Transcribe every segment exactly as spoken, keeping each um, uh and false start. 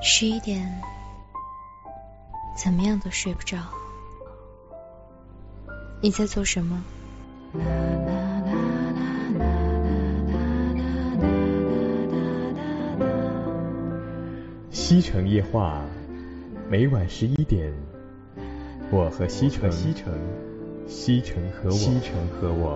十一点，怎么样都睡不着。你在做什么？ 西城夜话，每晚十一点，我和西城，西城，西城和我，西城和我。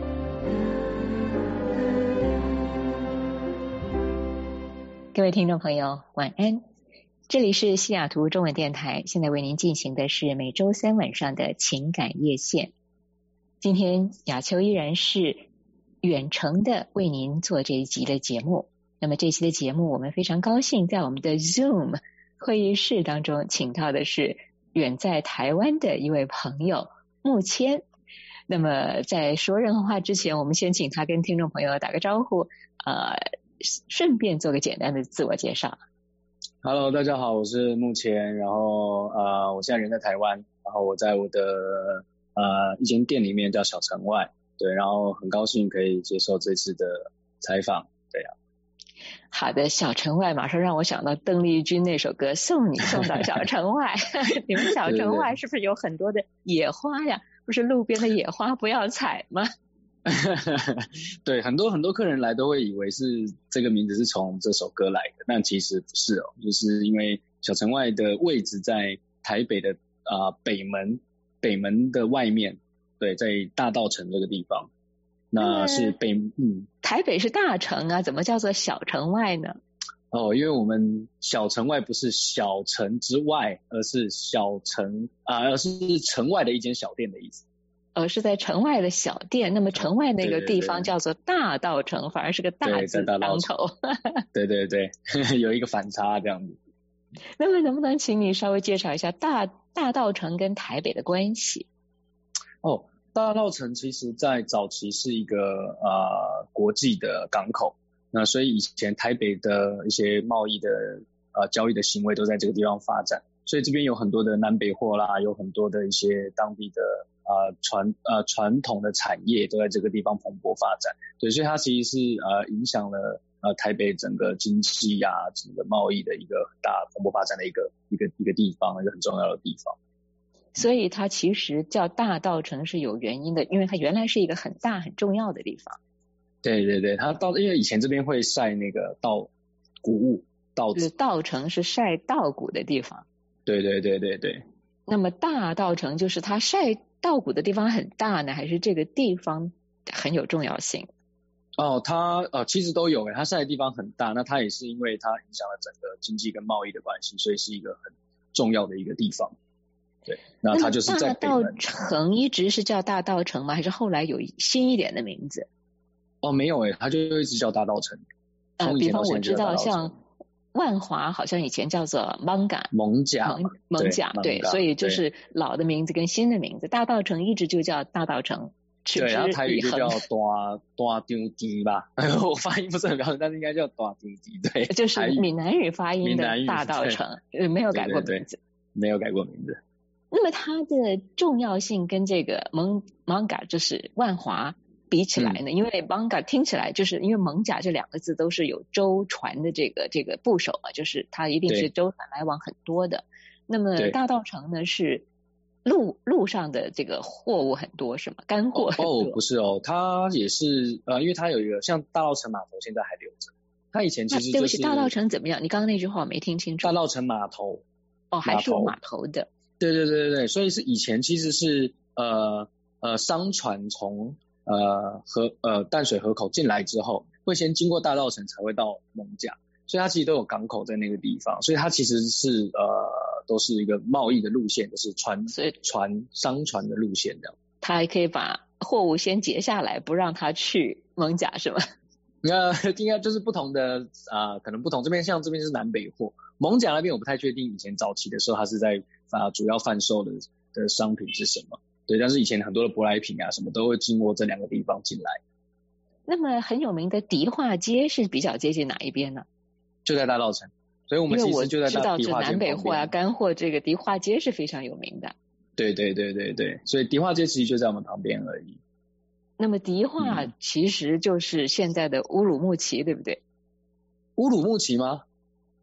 各位听众朋友，晚安。这里是西雅图中文电台，现在为您进行的是每周三晚上的情感夜线。今天雅秋依然是远程的为您做这一集的节目。那么这期的节目，我们非常高兴在我们的 Zoom 会议室当中请到的是远在台湾的一位朋友木谦。那么在说任何话之前，我们先请他跟听众朋友打个招呼，呃，顺便做个简单的自我介绍。 Hello， 大家好，我是木谦，然后呃，我现在人在台湾，然后我在我的呃一间店里面叫小城外，对，然后很高兴可以接受这次的采访，对呀、啊。 好的，小城外马上让我想到邓丽君那首歌《送你送到小城外》你们小城外是不是有很多的野花呀？不是路边的野花不要采吗？ 对，很多很多客人来都会以为是这个名字是从这首歌来的，但其实不是哦，就是因为小城外的位置在台北的啊、呃、北门，北门的外面，对，在大稻埕这个地方，那是北嗯， 台北是大城啊，怎么叫做小城外呢？ 哦，因为我们小城外不是小城之外，而是小城啊、呃，而是城外的一间小店的意思。 呃，是在城外的小店，那么城外那个地方叫做大稻埕，反而是个大字当头。 对对对，有一个反差这样子。 那么能不能请你稍微介绍一下大大稻埕跟台北的关系？ 哦，大稻埕其实在早期是一个呃国际的港口，那所以以前台北的一些贸易的呃交易的行为都在这个地方发展，所以这边有很多的南北货啦，有很多的一些当地的呃传呃传统的产业都在这个地方蓬勃发展，对，所以它其实是呃影响了呃台北整个经济啊整个贸易的一个很大蓬勃发展的一个一个一个地方，一个很重要的地方。 所以它其实叫大稻埕是有原因的，因为它原来是一个很大很重要的地方。 对对对，它稻因为以前这边会晒那个稻谷物稻子， 稻埕是晒稻谷的地方。 对对对对对。 那么大稻埕就是它晒稻谷的地方很大呢，还是这个地方很有重要性？ 哦，它呃其实都有诶，它晒的地方很大，那它也是因为它影响了整个经济跟贸易的关系，所以是一个很重要的一个地方。对，那它就是在北门。 大稻埕一直是叫大稻埕吗？还是后来有新一点的名字？ 哦，没有诶，它就一直叫大稻埕。 呃，比方我知道像万华好像以前叫做艋舺， 艋舺， 艋艋舺，对，所以就是老的名字跟新的名字，大稻埕一直就叫大稻埕。 对，然后台语就叫大大丢低吧，我发音不是很标准，但是应该叫大丢低，对， 就是闽南语发音的大稻埕，没有改过名字， 对对对，没有改过名字。 那么它的重要性跟这个艋艋舺就是万华比起来呢，嗯、因为艋舺听起来就是因为艋舺这两个字都是有舟船的这个这个部首嘛，就是它一定是舟船来往很多的。那么大稻埕呢是路路上的这个货物很多是吗？干货很多？ 哦，不是哦，它也是呃，因为它有一个像大稻埕码头现在还留着，它以前其实、就是、 对不起，大稻埕怎么样？你刚刚那句话我没听清楚。 大稻埕码头哦，还是有码头的。 对对对对对，所以是以前其实是呃呃商船从呃河呃淡水河口进来之后，会先经过大稻埕才会到艋舺，所以它其实都有港口在那个地方，所以它其实是呃都是一个贸易的路线，就是船所以船商船的路线这样。 它还可以把货物先截下来，不让它去艋舺是吗？ 那应该就是不同的啊、呃，可能不同。这边像这边是南北货，艋舺那边我不太确定，以前早期的时候它是在啊、呃、主要贩售的的商品是什么？对，但是以前很多的舶来品啊什么都会经过这两个地方进来。 那么很有名的迪化街是比较接近哪一边呢？ 就在大稻埕，所以我们其实就在大迪化街旁边。 南北货啊、干货，这个迪化街是非常有名的。 对对对对对，所以迪化街其实就在我们旁边而已。 那么迪化其实就是现在的乌鲁木齐，对不对？ 乌鲁木齐吗？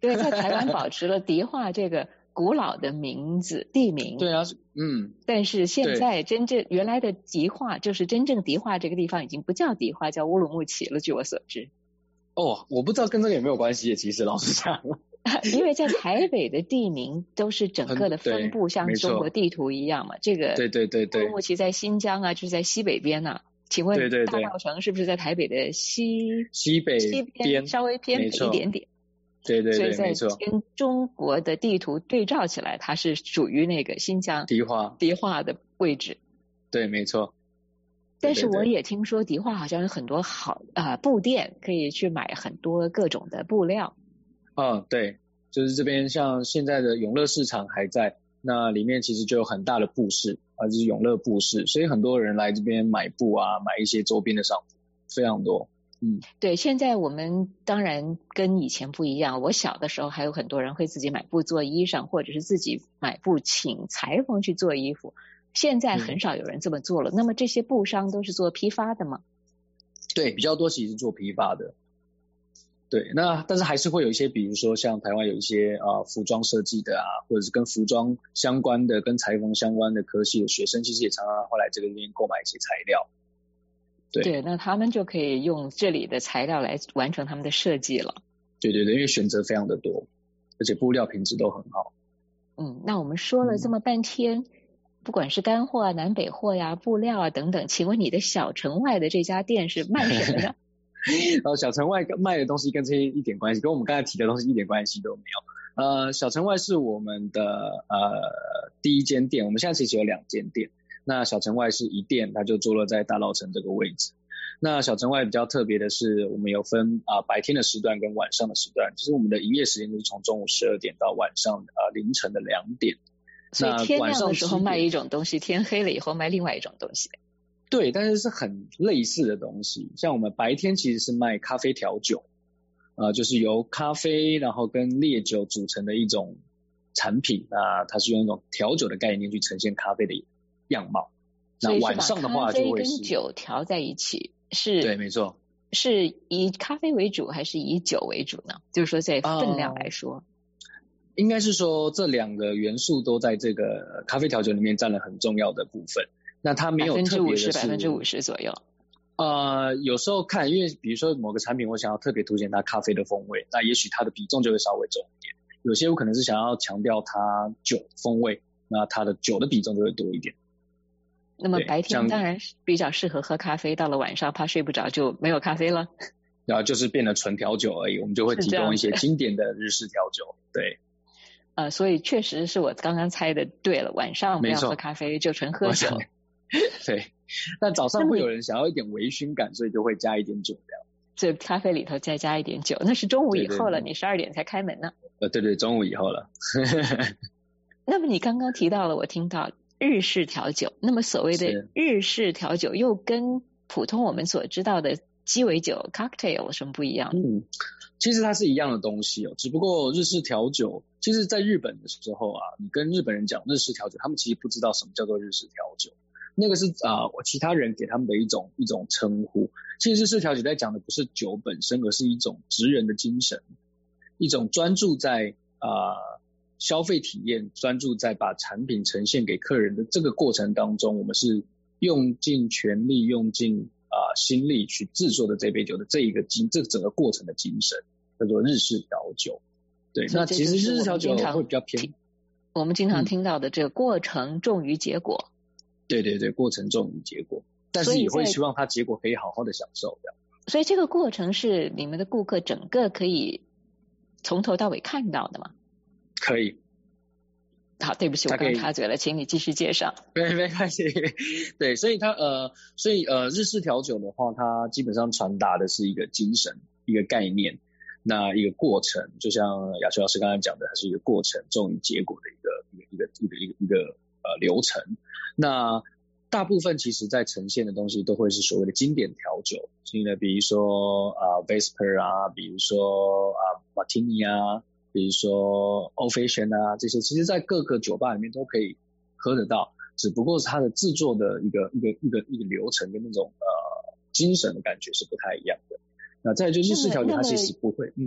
对，在台湾保持了迪化这个古老的名字地名。 对啊，嗯。 但是现在真正原来的迪化，就是真正迪化这个地方已经不叫迪化，叫乌鲁木齐了，据我所知。 哦，我不知道跟这个有没有关系，其实老实讲。 因为在台北的地名都是整个的分布像中国地图一样嘛，这个对对对对， 乌鲁木齐在新疆啊，就是在西北边啊。请问大稻埕是不是在台北的西西北西边稍微偏北一点点？ 对对对， 没错。所以在跟中国的地图对照起来，它是属于那个新疆迪化迪化的位置。 对，没错。 但是我也听说迪化好像有很多好啊、呃、布店，可以去买很多各种的布料。 嗯，对，就是这边像现在的永乐市场还在，那里面其实就有很大的布市啊，就是永乐布市，所以很多人来这边买布啊，买一些周边的商品，非常多。嗯， 对，现在我们当然跟以前不一样，我小的时候还有很多人会自己买布做衣裳，或者是自己买布请裁缝去做衣服，现在很少有人这么做了。嗯、那么这些布商都是做批发的吗？ 对，比较多其实是做批发的。对，那但是还是会有一些，比如说像台湾有一些啊、呃、服装设计的啊，或者是跟服装相关的、跟裁缝相关的科系的学生，其实也常常会来这个地方购买一些材料。对， 对，那他们就可以用这里的材料来完成他们的设计了。 对对对，因为选择非常的多，而且布料品质都很好。 嗯，那我们说了这么半天，嗯、不管是干货啊、南北货呀、布料啊等等，请问你的小城外的这家店是卖什么的？ 然后小城外卖的东西跟这些一点关系，跟我们刚才提的东西一点关系都没有。呃，小城外是我们的呃第一间店，我们现在其实有两间店。那小城外是一店，它就坐落在大稻埕这个位置。那小城外比较特别的是，我们有分啊、呃、白天的时段跟晚上的时段。其实我们的营业时间就是从中午十二点到晚上呃凌晨的两点。 所以天亮的时候卖一种东西，天黑了以后卖另外一种东西。 对，但是是很类似的东西。像我们白天其实是卖咖啡调酒，呃，就是由咖啡然后跟烈酒组成的一种产品啊，它是用一种调酒的概念去呈现咖啡的样貌。那晚上的话就会是咖啡跟酒调在一起，是对，没错。 是以咖啡为主还是以酒为主呢？就是说在分量来说。 呃应该是说这两个元素都在这个咖啡调酒里面占了很重要的部分。那它没有特别的是百分之五十左右。 呃，有时候看，因为比如说某个产品我想要特别凸显它咖啡的风味，那也许它的比重就会稍微重一点。有些我可能是想要强调它酒风味，那它的酒的比重就会多一点。 那么白天当然比较适合喝咖啡，到了晚上怕睡不着就没有咖啡了。 然后就是变成纯调酒而已，我们就会提供一些经典的日式调酒。对。 呃，所以确实是我刚刚猜的对了，晚上不要喝咖啡，就纯喝酒。 对，但早上会有人想要一点微醺感，所以就会加一点酒料。 所以咖啡里头再加一点酒，那是中午以后了，对对对，你十二点才开门呢。 呃，对对，中午以后了。 那么你刚刚提到了，我听到日式调酒，那么所谓的日式调酒又跟普通我们所知道的鸡尾酒 cocktail 有什么不一样？ 嗯，其实它是一样的东西哦，只不过日式调酒，其实在日本的时候啊，你跟日本人讲日式调酒，他们其实不知道什么叫做日式调酒，那个是啊、呃、其他人给他们的一种一种称呼。其实日式调酒在讲的不是酒本身，而是一种职人的精神，一种专注在啊、呃、消费体验，专注在把产品呈现给客人的这个过程当中，我们是用尽全力，用尽啊、呃、心力去制作的这杯酒的这一个精，这整个过程的精神叫做日式调酒。对，那其实日式调酒会比较偏， 我们经常听到的这个过程重于结果。 嗯、对对对，过程重于结果，但是也会希望它结果可以好好的享受的。 所以这个过程是你们的顾客整个可以从头到尾看到的吗？ 可以。 好，对不起，我刚插嘴了，请你继续介绍。 没没关系。对，所以它呃，所以呃，日式调酒的话，它基本上传达的是一个精神，一个概念，那一个过程，就像雅秋老师刚才讲的，它是一个过程重于结果的一个一个一个一个一个一个呃流程。那大部分其实在呈现的东西都会是所谓的经典调酒，所以呢，比如说啊、呃、Vesper 啊，比如说啊、呃、Martini 啊。比如说 Old Fashion 啊，这些其实在各个酒吧里面都可以喝得到，只不过是它的制作的一个一个一个一个流程跟那种呃精神的感觉是不太一样的。那再来就日式调酒，它其实不会，嗯。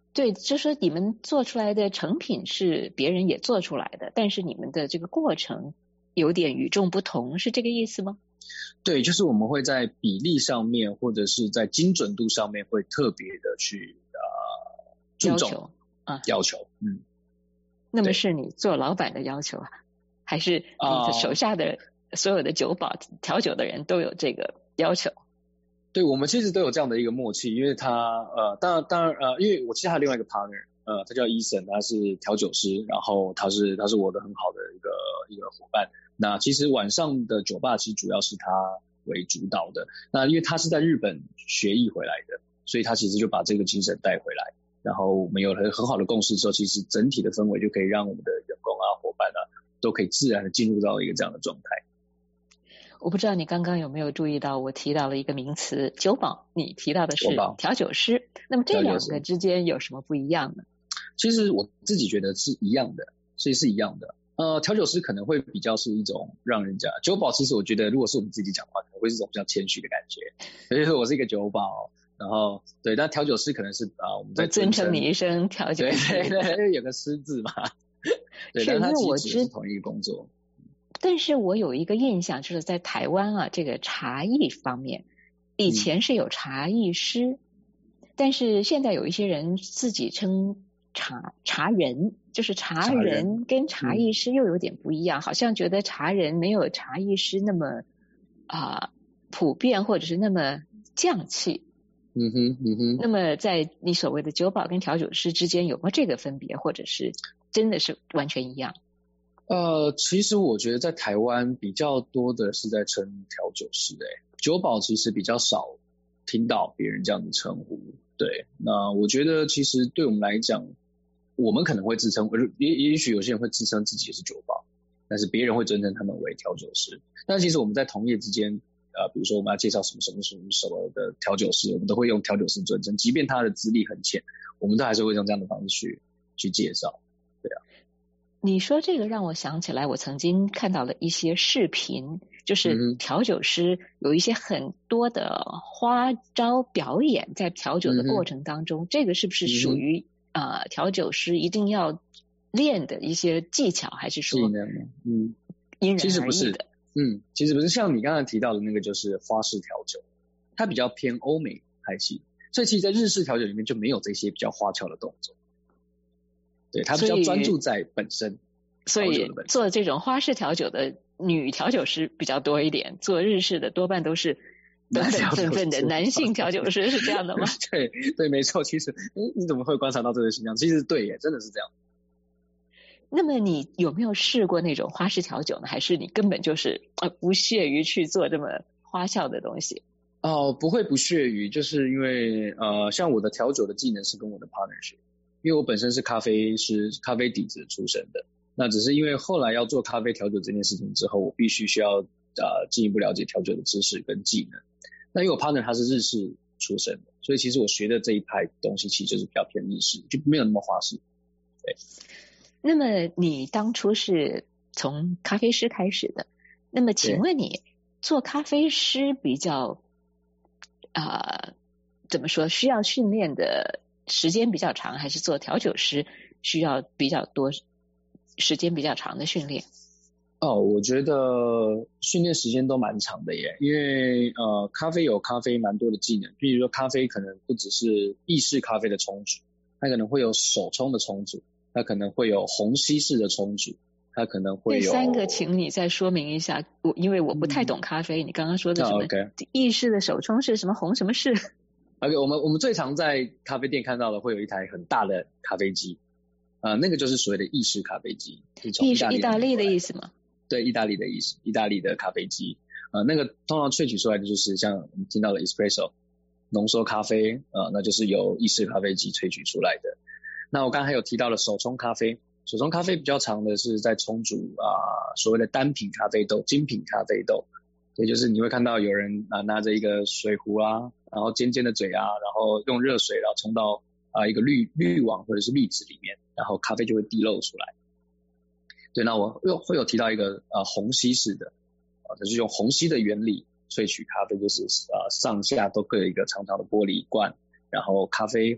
对，就说你们做出来的成品是别人也做出来的，但是你们的这个过程有点与众不同，是这个意思吗？ 对，就是我们会在比例上面或者是在精准度上面会特别的去呃注重要求啊， 要求，嗯。 那么是你做老板的要求啊，还是你的手下的所有的酒保、uh, 调酒的人都有这个要求？ 对，我们其实都有这样的一个默契，因为他呃，当然当然呃，因为我其实还有另外一个 partner， 呃，他叫 Eason， 他是调酒师，然后他是他是我的很好的一个一个伙伴。那其实晚上的酒吧其实主要是他为主导的。那因为他是在日本学艺回来的，所以他其实就把这个精神带回来。然后我们有了很好的共识之后，其实整体的氛围就可以让我们的员工啊、伙伴啊，都可以自然的进入到一个这样的状态。 我不知道你刚刚有没有注意到，我提到了一个名词酒保，你提到的是调酒师。那么这两个之间有什么不一样呢？ 其实我自己觉得是一样的，所以是一样的。呃，调酒师可能会比较是一种让人家，酒保其实我觉得如果是我们自己讲话，可能会是一种比较谦虚的感觉。所以说我是一个酒保。然后对，但调酒师可能是啊、呃，我们在尊称你一声调酒师， 对对对，有个师字嘛。对，但他其实是同一个工作。 但是我有一个印象，就是在台湾啊，这个茶艺方面，以前是有茶艺师，嗯、但是现在有一些人自己称茶茶人，就是茶人跟茶艺师又有点不一样，嗯、好像觉得茶人没有茶艺师那么啊、呃、普遍，或者是那么匠气。 嗯哼，嗯哼。 那么在你所谓的酒保跟调酒师之间有没有这个分别，或者是真的是完全一样？ 呃，其实我觉得在台湾比较多的是在称调酒师，诶，酒保其实比较少听到别人这样的称呼。对，那我觉得其实对我们来讲，我们可能会自称，也也许有些人会自称自己是酒保，但是别人会尊称他们为调酒师。但其实我们在同业之间，呃，比如说我们要介绍什么什么什么什么的调酒师，我们都会用调酒师尊称，即便他的资历很浅，我们都还是会用这样的方式去去介绍。对啊。 你说这个让我想起来，我曾经看到了一些视频，就是调酒师有一些很多的花招表演在调酒的过程当中，嗯、这个是不是属于啊、呃、调酒师一定要练的一些技巧，还是说技能？嗯， 因人而异的？ 其实不是，嗯，其实不是，像你刚才提到的那个就是花式调酒，它比较偏欧美派系，所以其实在日式调酒里面就没有这些比较花俏的动作。对，他比较专注在本身， 所以做这种花式调酒的女调酒师比较多一点，做日式的多半都是本本分分的男性调酒师，是这样的吗？ 对对，没错。其实你怎么会观察到这个现象？其实对耶，真的是这样。 那么你有没有试过那种花式调酒呢？还是你根本就是呃不屑于去做这么花俏的东西？ 哦，不会不屑于，就是因为呃，像我的调酒的技能是跟我的 partner 学。因为我本身是咖啡师，咖啡底子出身的，那只是因为后来要做咖啡调酒这件事情之后，我必须需要呃进一步了解调酒的知识跟技能。那因为我 partner 他是日式出身的，所以其实我学的这一派东西其实就是比较偏日式，就没有那么华式。对。 那么你当初是从咖啡师开始的，那么请问你做咖啡师比较啊、呃、怎么说，需要训练的时间比较长，还是做调酒师需要比较多时间比较长的训练？ 哦，我觉得训练时间都蛮长的耶，因为呃，咖啡有咖啡蛮多的技能，比如说咖啡可能不只是意式咖啡的冲煮，它可能会有手冲的冲煮，它可能会有虹吸式的冲煮，它可能会有这三个，请你再说明一下，我因为我不太懂咖啡，嗯、你刚刚说的什么、 哦 okay. 意式的手冲是什么红什么式？ OK， 我们我们最常在咖啡店看到的会有一台很大的咖啡机，呃，那个就是所谓的意式咖啡机， 意是意大利的意思吗？ 对，意大利的意思，意大利的咖啡机，呃，那个通常萃取出来的就是像我们听到的 espresso 浓缩咖啡，呃，那就是由意式咖啡机萃取出来的。那我刚才有提到了手冲咖啡，手冲咖啡比较常的是在冲煮啊、呃、所谓的单品咖啡豆、精品咖啡豆，所以就是你会看到有人啊拿着一个水壶啊，然后尖尖的嘴啊，然后用热水然后冲到啊、呃、一个滤滤网或者是滤纸里面，然后咖啡就会滴漏出来。对，那我又会有提到一个呃虹吸式的，啊、呃，就是用虹吸的原理萃取咖啡，就是呃上下都各有一个长长的玻璃罐，然后咖啡会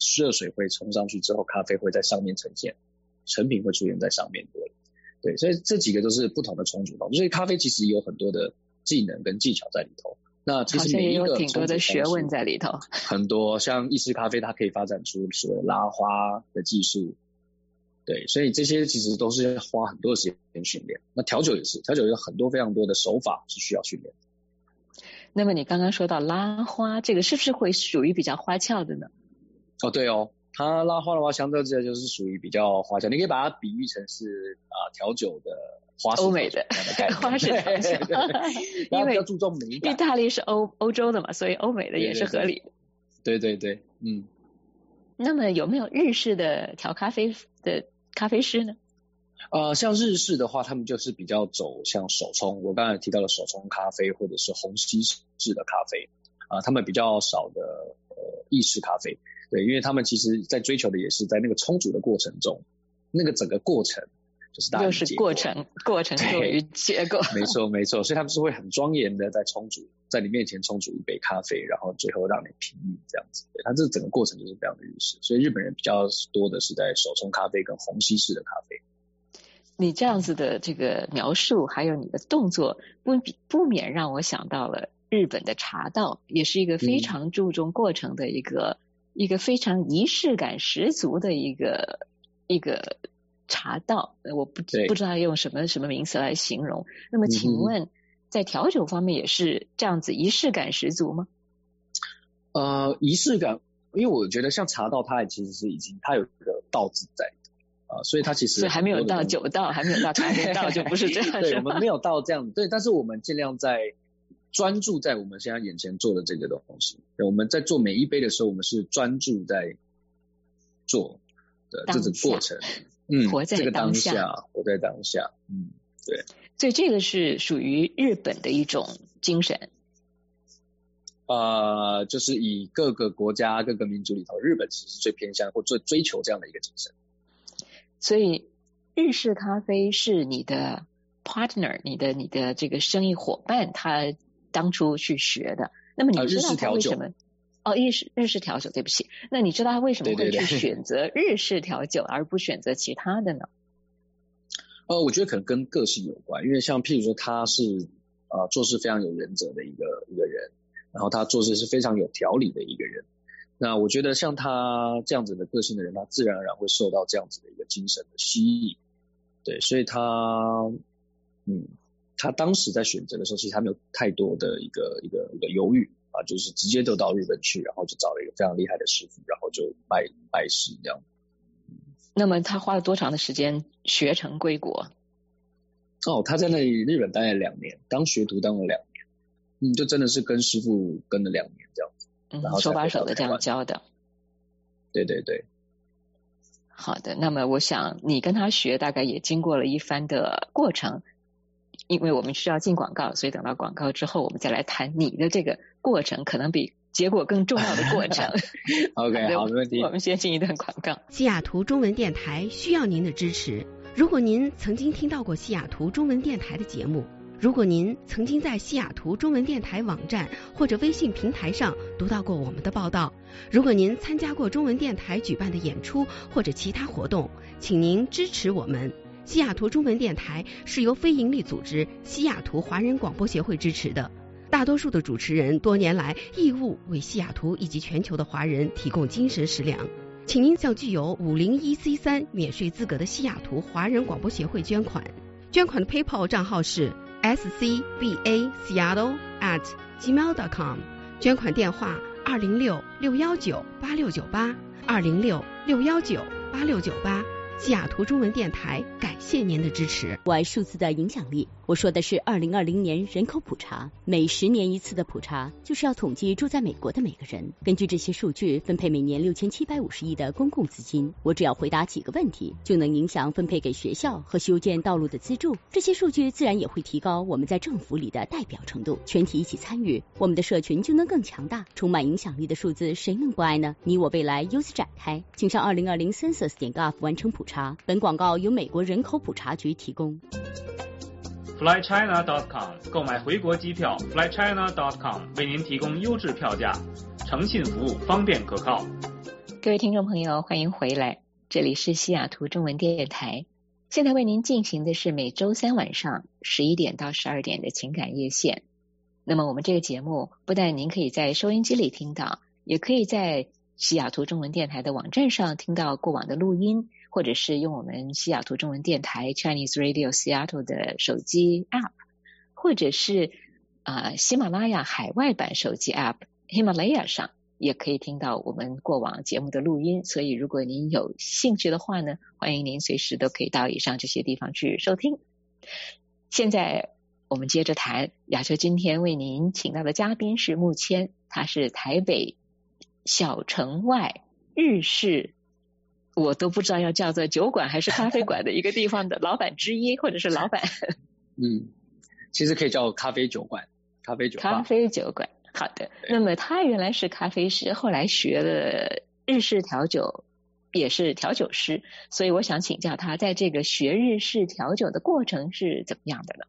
热水会冲上去之后，咖啡会在上面呈现，成品会出现在上面对。对，所以这几个都是不同的冲煮方式。所以咖啡其实有很多的技能跟技巧在里头。那其实每一个好像也有挺多的学问在里头。 很多，像意式咖啡，它可以发展出所谓拉花的技术。对，所以这些其实都是花很多的时间训练。那调酒也是，调酒有很多非常多的手法是需要训练。 那么你刚刚说到拉花，这个是不是会属于比较花俏的呢？ 哦，对哦，它拉花的话，相对之下就是属于比较花俏。你可以把它比喻成是啊、呃、调酒的花式欧美的花式调酒，因为比较注重美感。 意大利是欧欧洲的嘛，所以欧美的也是合理的。 对对 对, 对, 对，嗯。 那么有没有日式的调咖啡的咖啡师呢？ 呃，像日式的话，他们就是比较走像手冲，我刚才提到的手冲咖啡或者是虹吸式的咖啡啊、呃，他们比较少的呃意式咖啡，对，因为他们其实在追求的也是在那个冲煮的过程中，那个整个过程就是大家又是过程，过程多于结果， 没错没错，所以他们是会很庄严的在冲煮，在你面前冲煮一杯咖啡，然后最后让你品饮这样子，对，它这整个过程就是非常的日式，所以日本人比较多的是在手冲咖啡跟虹吸式的咖啡。 你这样子的这个描述，还有你的动作，不不免让我想到了日本的茶道，也是一个非常注重过程的一个、嗯、一个非常仪式感十足的一个一个茶道。我不不知道用什么什么名词来形容。那么，请问、嗯、在调酒方面也是这样子仪式感十足吗？ 呃，仪式感，因为我觉得像茶道，它其实是已经它有一个道字在。啊、呃，所以它其实所以还没有到酒道，还没有到咖啡道，就不是这样。 对，我们没有到这样，对，但是我们尽量在专注在我们现在眼前做的这个东西。对，我们在做每一杯的时候，我们是专注在做的这种过程，嗯， 活在当下， 这个、当下活在当下，嗯，对。 所以这个是属于日本的一种精神。 呃，就是以各个国家、各个民族里头，日本其实最偏向或最追求这样的一个精神。 所以日式咖啡是你的 partner， 你的你的这个生意伙伴，他当初去学的。那么你知道他为什么？呃、哦，日式日式调酒，对不起。那你知道他为什么会去选择日式调酒，而不选择其他的呢？ 呃，我觉得可能跟个性有关，因为像譬如说他是呃做事非常有原则的一个一个人，然后他做事是非常有条理的一个人。那我觉得像他这样子的个性的人，他自然而然会受到这样子的一个精神的吸引，对，所以他，嗯，他当时在选择的时候，其实他没有太多的一个一个一个犹豫啊，就是直接就到日本去，然后就找了一个非常厉害的师傅，然后就拜拜师这样。 那么他花了多长的时间学成归国？ 哦，他在那里日本待了两年，当学徒当了两年，嗯，就真的是跟师傅跟了两年这样子。然后手把手的这样教的， 对对对。 好的，那么我想你跟他学大概也经过了一番的过程，因为我们需要进广告，所以等到广告之后我们再来谈你的这个过程，可能比结果更重要的过程。 OK， 好，没问题。 我们先进一段广告。 西雅图中文电台需要您的支持。如果您曾经听到过西雅图中文电台的节目，如果您曾经在西雅图中文电台网站或者微信平台上读到过我们的报道，如果您参加过中文电台举办的演出或者其他活动，请您支持我们。西雅图中文电台是由非营利组织西雅图华人广播协会支持的，大多数的主持人多年来义务为西雅图以及全球的华人提供精神食粮。请您向具有五零一 C 三 免税资格的西雅图华人广播协会捐款，捐款的 PayPal 账号是S C B A Seattle at gmail dot com， 捐款电话二零六六一九八六九八二零六六一九八六九八。西雅图中文电台感谢您的支持。 我爱数字的影响力，我说的是二零二零年人口普查，每十年一次的普查，就是要统计住在美国的每个人，根据这些数据分配每年六千七百五十亿的公共资金。我只要回答几个问题，就能影响分配给学校和修建道路的资助。这些数据自然也会提高我们在政府里的代表程度，全体一起参与，我们的社群就能更强大。充满影响力的数字，谁能不爱呢？你我未来由此展开，请上二零二零 census 点 gov 完成普查。本广告由美国人口普查局提供。 fly china dot com 购买回国机票 fly china dot com 为您提供优质票价，诚信服务，方便可靠。 各位听众朋友，欢迎回来，这里是西雅图中文电台，现在为您进行的是每周三晚上十一点到十二点的情感夜线。那么我们这个节目不但您可以在收音机里听到，也可以在西雅图中文电台的网站上听到过往的录音，或者是用我们西雅图中文电台 Chinese Radio Seattle 的手机 App， 或者是啊、呃、喜马拉雅海外版手机 App Himalaya 上也可以听到我们过往节目的录音。所以如果您有兴趣的话呢，欢迎您随时都可以到以上这些地方去收听。现在我们接着谈，雅秋今天为您请到的嘉宾是木谦，他是台北小城外日式，我都不知道要叫做酒馆还是咖啡馆的一个地方的老板之一，或者是老板。 嗯，其实可以叫咖啡酒馆，咖啡酒吧。 咖啡酒馆，好的。那么他原来是咖啡师，后来学了日式调酒，也是调酒师，所以我想请教他，在这个学日式调酒的过程是怎么样的呢？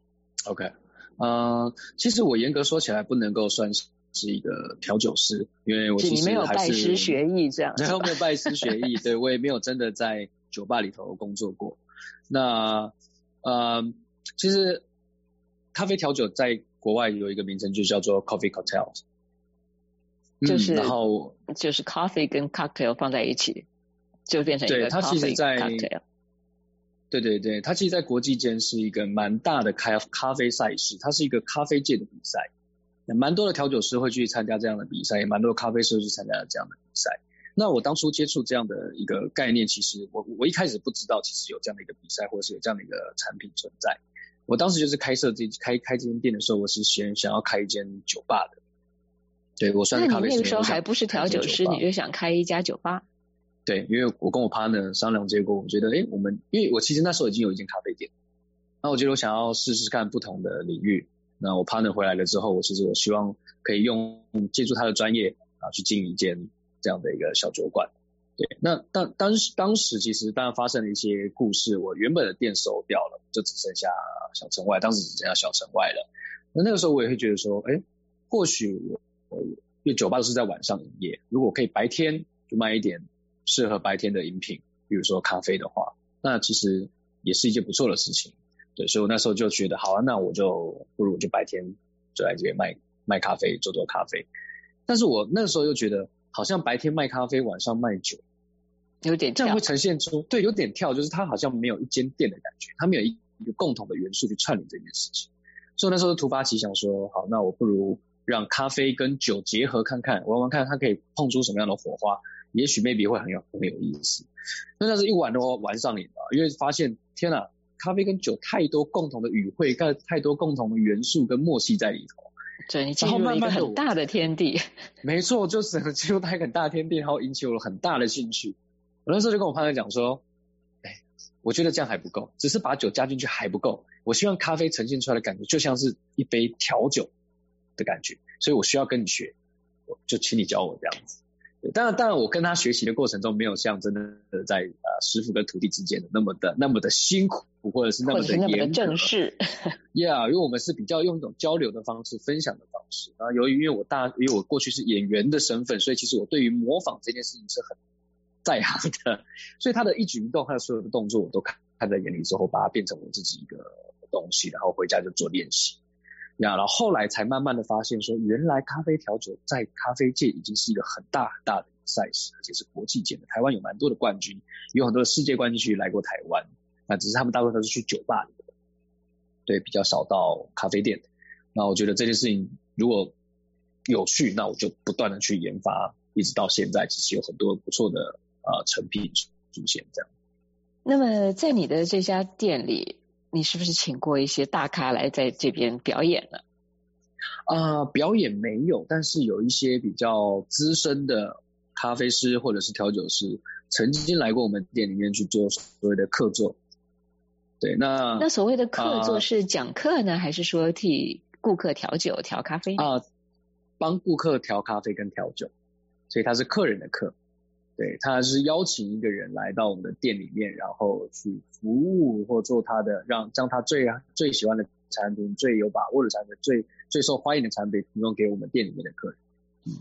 OK， 呃，其实我严格说起来不能够算是是一个调酒师，因为我其实还是你没有拜师学艺这样， 然后没有拜师学艺，对，我也没有真的在酒吧里头工作过。那呃，其实咖啡调酒在国外有一个名称，就叫做 coffee cocktails， 就是、 嗯、然后就是 coffee 跟 cocktail 放在一起，就变成一个 coffee cocktail。对，它其实在对对对，它其实在国际间是一个蛮大的咖咖啡赛事，它是一个咖啡界的比赛。蛮多的调酒师会去参加这样的比赛，也蛮多的咖啡师会去参加这样的比赛。那我当初接触这样的一个概念，其实我我一开始不知道其实有这样的一个比赛，或者是有这样的一个产品存在。我当时就是开设这开开这间店的时候，我是先想要开一间酒吧的。对，我算是咖啡师。 那你那个时候还不是调酒师，你就想开一家酒吧？ 对，因为我跟我 partner 商量结果，我觉得诶我们因为我其实那时候已经有一间咖啡店，那我觉得我想要试试看不同的领域。那我 partner 回来了之后，我其实我希望可以用借助他的专业啊去经营一间这样的一个小酒馆。对，那当当时当时其实当然发生了一些故事，我原本的店收掉了，就只剩下小城外，当时只剩下小城外了。那那个时候我也会觉得说，哎，或许我我因为酒吧都是在晚上营业，如果可以白天就卖一点适合白天的饮品，比如说咖啡的话，那其实也是一件不错的事情。对，所以我那时候就觉得，好啊，那我就不如我就白天就来这边卖卖咖啡，做做咖啡。但是我那时候又觉得，好像白天卖咖啡，晚上卖酒， 有点跳， 这样会呈现出对有点跳，就是它好像没有一间店的感觉，它没有一个共同的元素去串联这件事情。所以那时候突发奇想说，好，那我不如让咖啡跟酒结合看看，玩玩看它可以碰出什么样的火花，也许 maybe 会很有很有意思。那但是一玩的话玩上瘾了，因为发现天哪！咖啡跟酒太多共同的语汇，太多共同的元素跟默契在里头。 对，你进入了一个很大的天地。 没错，就是进入到一个很大的天地，然后引起我很大的兴趣。我那时候就跟我朋友讲说，哎，我觉得这样还不够，只是把酒加进去还不够。我希望咖啡呈现出来的感觉就像是一杯调酒的感觉，所以我需要跟你学，就请你教我这样子。当然，当然，我跟他学习的过程中，没有像真的在呃师傅跟徒弟之间的那么的那么的辛苦，或者是那么的严格正式。 Yeah， 因为我们是比较用一种交流的方式、分享的方式。然后由于因为我大，因为我过去是演员的身份，所以其实我对于模仿这件事情是很在行的。所以他的一举一动，他的所有的动作，我都看看在眼里之后，把它变成我自己一个东西，然后回家就做练习。呀，然后后来才慢慢的发现说，原来咖啡调酒在咖啡界已经是一个很大很大的赛事，而且是国际间的。台湾有蛮多的冠军，有很多的世界冠军去来过台湾，那只是他们大部分都是去酒吧里的，对，比较少到咖啡店。那我觉得这件事情如果有趣，那我就不断的去研发，一直到现在，其实有很多不错的呃成品出现这样。 那么在你的这家店里，你是不是请过一些大咖来在这边表演呢？ 啊、呃，表演没有，但是有一些比较资深的咖啡师或者是调酒师曾经来过我们店里面去做所谓的客座。对，那那所谓的客座是讲课呢，呃、还是说替顾客调酒、调咖啡啊？帮顾客调咖啡跟调酒，所以他是客人的客。对，他是邀请一个人来到我们的店里面，然后去服务或做他的，让将他最最喜欢的产品、最有把握的产品、最最受欢迎的产品提供给我们店里面的客人。嗯，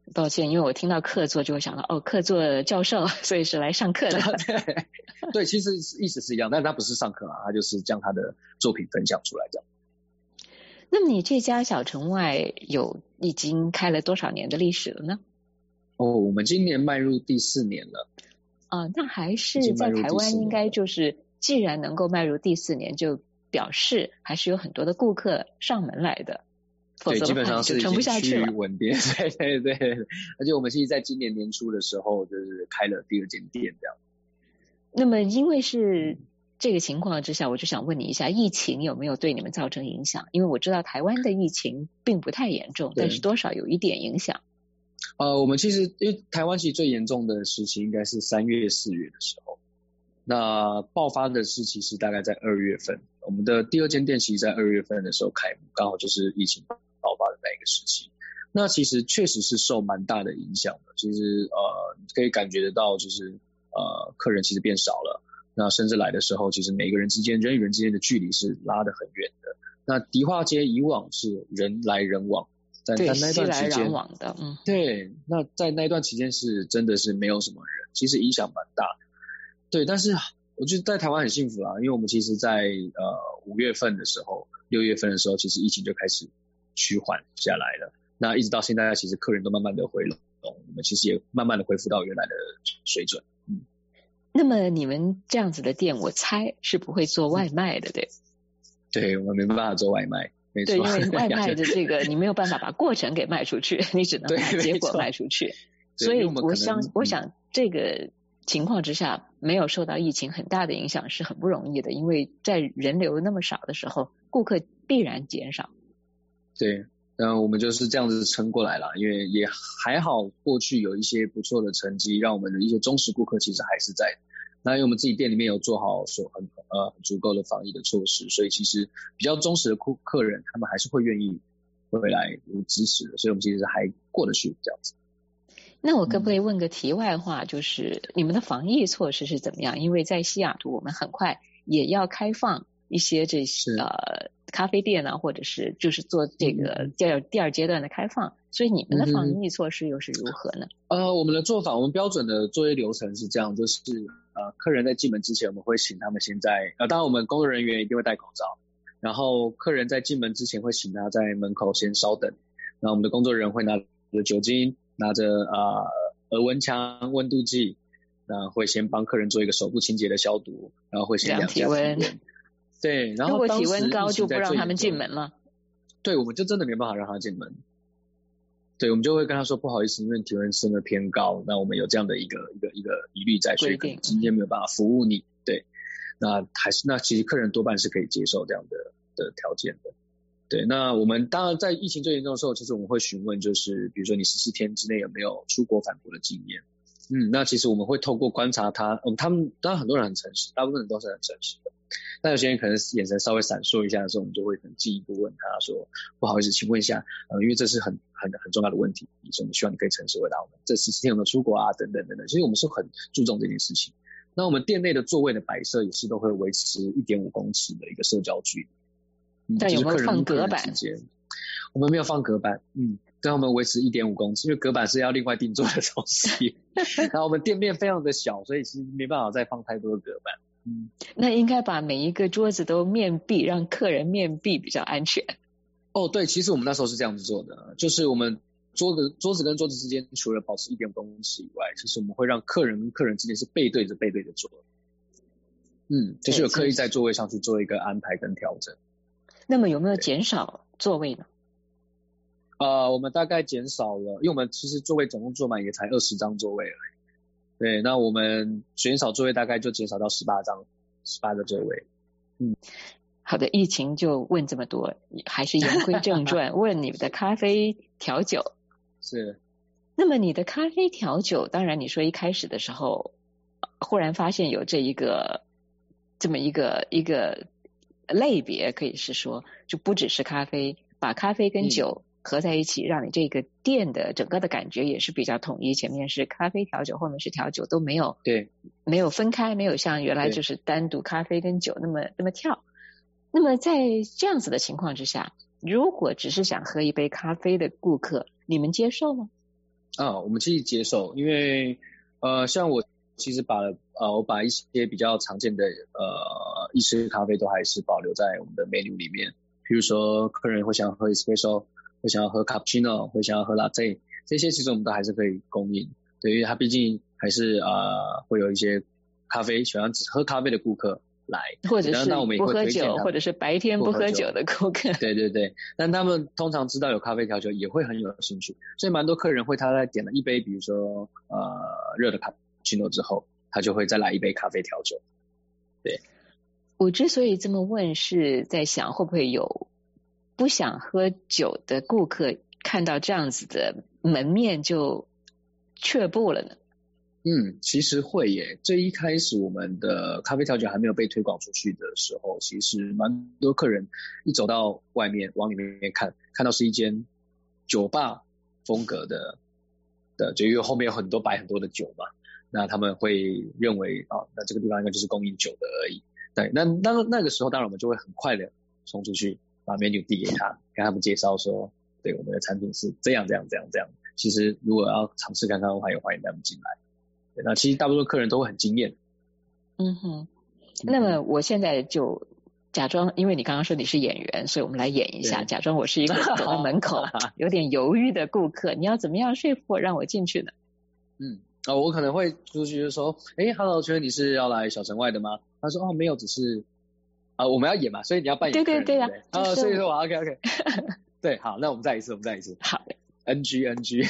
抱歉，因为我听到客座就会想到哦，客座教授，所以是来上课的。 对，对，其实意思是一样，但是他不是上课啊，他就是将他的作品分享出来这样。 那么你这家小城外有已经开了多少年的历史了呢？ 哦，我们今年迈入第四年了。 啊，那还是在台湾应该就是，既然能够迈入第四年，就表示还是有很多的顾客上门来的。 对，基本上是已经趋于稳定。对对对，而且我们其实在今年年初的时候，就是开了第二间店这样。 那么因为是这个情况之下，我就想问你一下，疫情有没有对你们造成影响？因为我知道台湾的疫情并不太严重，但是多少有一点影响。 呃，我们其实因为台湾其实最严重的时期应该是三月四月的时候，那爆发的是其实大概在二月份。我们的第二间店其实在二月份的时候开幕，刚好就是疫情爆发的那一个时期。那其实确实是受蛮大的影响的，其实呃可以感觉得到，就是呃客人其实变少了，那甚至来的时候，其实每个人之间人与人之间的距离是拉得很远的。那迪化街以往是人来人往，在在那段期间， 往的，嗯， 对，那在那段期间是真的是没有什么人，其实影响蛮大。对，但是我觉得在台湾很幸福啦，因为我们其实在呃五月份的时候，六月份的时候，其实疫情就开始趋缓下来了。那一直到现在，其实客人都慢慢的回笼，我们其实也慢慢的恢复到原来的水准。嗯， 那么你们这样子的店，我猜是不会做外卖的，对？ 对，我们没办法做外卖，没错。 对，因为外卖的这个你没有办法把过程给卖出去，你只能把结果卖出去。所以我想，我想这个情况之下，没有受到疫情很大的影响是很不容易的，因为在人流那么少的时候，顾客必然减少。 对，然后我们就是这样子撑过来了，因为也还好，过去有一些不错的成绩，让我们的一些忠实顾客其实还是在。那因为我们自己店里面有做好所很呃很足够的防疫的措施，所以其实比较忠实的顾客人，他们还是会愿意回来支持的，所以我们其实还过得去这样子。 那我可不可以问个题外话，就是你们的防疫措施是怎么样？因为在西雅图，我们很快也要开放一些这些呃咖啡店啊，或者是就是做这个第二第二阶段的开放，所以你们的防疫措施又是如何呢？ 呃，我们的做法，我们标准的作业流程是这样，就是呃客人在进门之前，我们会请他们先在呃，当然我们工作人员一定会戴口罩，然后客人在进门之前会请他在门口先稍等，那我们的工作人员会拿着酒精，拿着呃额温枪、温度计，那会先帮客人做一个手部清洁的消毒，然后会先量体温。对，然后如果体温高就不让他们进门了。 对，我们就真的没办法让他进门。对，我们就会跟他说不好意思，因为体温真的偏高，那我们有这样的一个一个一个疑虑在，所以今天没有办法服务你。对，那还是那其实客人多半是可以接受这样的的条件的。对，那我们当然在疫情最严重的时候，其实我们会询问，就是比如说你十四天之内有没有出国返国的经验。嗯，那其实我们会透过观察他，嗯，他们当然很多人很诚实，大部分人都是很诚实的。那有些人可能眼神稍微闪烁一下的时候，我们就会很进一步问他说，不好意思，请问一下，呃，因为这是很很很重要的问题，所以我们希望你可以诚实回答我们，这十四天有没有出国啊，等等等等。其实我们是很注重这件事情。那我们店内的座位的摆设也是都会维持 一点五公尺的一个社交距离。 嗯、但有没有放隔板？ 我们没有放隔板，嗯，但我们维持 一点五公尺，因为隔板是要另外定做的东西。然后我们店面非常的小，所以其实没办法再放太多的隔板。 嗯，那应该把每一个桌子都面壁，让客人面壁比较安全。 哦，对，其实我们那时候是这样子做的，就是我们桌子桌子跟桌子之间除了保持 一点五公尺以外，其实我们会让客人跟客人之间是背对着背对着坐。嗯，就是有刻意在座位上去做一个安排跟调整。 那么有没有减少座位呢？ 呃，我们大概减少了，因为我们其实座位总共坐满也才二十张座位而已。对，那我们减少座位大概就减少到十八张，十八个座位。嗯， 好的，疫情就问这么多，还是言归正传，问你们的咖啡调酒。 是。 那么你的咖啡调酒，当然你说一开始的时候，忽然发现有这一个这么一个一个类别，可以是说，就不只是咖啡，把咖啡跟酒。嗯合在一起，让你这个店的整个的感觉也是比较统一。前面是咖啡调酒，后面是调酒，都没有对， 没有分开，没有像原来就是单独咖啡跟酒那么那么跳。那么在这样子的情况之下，如果只是想喝一杯咖啡的顾客，你们接受吗？ 啊，我们其实接受，因为呃，像我其实把呃，我把一些比较常见的呃意式咖啡都还是保留在我们的 menu 里面。比如说，客人会想要喝 espresso， 会想要喝 cappuccino， 会想要喝 latte， 这些其实我们都还是可以供应。对，因为它毕竟还是呃会有一些咖啡喜欢只喝咖啡的顾客来， 或者是不喝酒，或者是白天不喝酒的顾客。 对对对，但他们通常知道有咖啡调酒，也会很有兴趣，所以蛮多客人会他在点了一杯，比如说呃热的卡布奇诺之后，他就会再来一杯咖啡调酒。对， 我之所以这么问，是在想会不会有不想喝酒的顾客看到这样子的门面就却步了呢？ 嗯，其实会耶。最一开始我们的咖啡调酒还没有被推广出去的时候，其实蛮多客人一走到外面往里面看，看到是一间酒吧风格的的，就因为后面有很多摆很多的酒嘛，那他们会认为啊，那这个地方应该就是供应酒的而已。对，那那那个时候当然我们就会很快的冲出去把 menu 递给他，跟他们介绍说，对，我们的产品是这样这样这样这样。其实如果要尝试看看的话，也欢迎他们进来。对，那其实大部分客人都会很惊艳。 嗯哼，那么我现在就假装，因为你刚刚说你是演员，所以我们来演一下，假装我是一个走到门口有点犹豫的顾客，你要怎么样说服我让我进去呢？ 嗯，哦，我可能会出去就说，哎 ，Hello， 请问你是要来小城外的吗？他说，哦，没有，只是啊、呃，我们要演嘛，所以你要扮演客人。 对对对呀、 啊，啊，所以说我 OK OK， 对，好，那我们再一次，我们再一次。 好的 ，N G N G。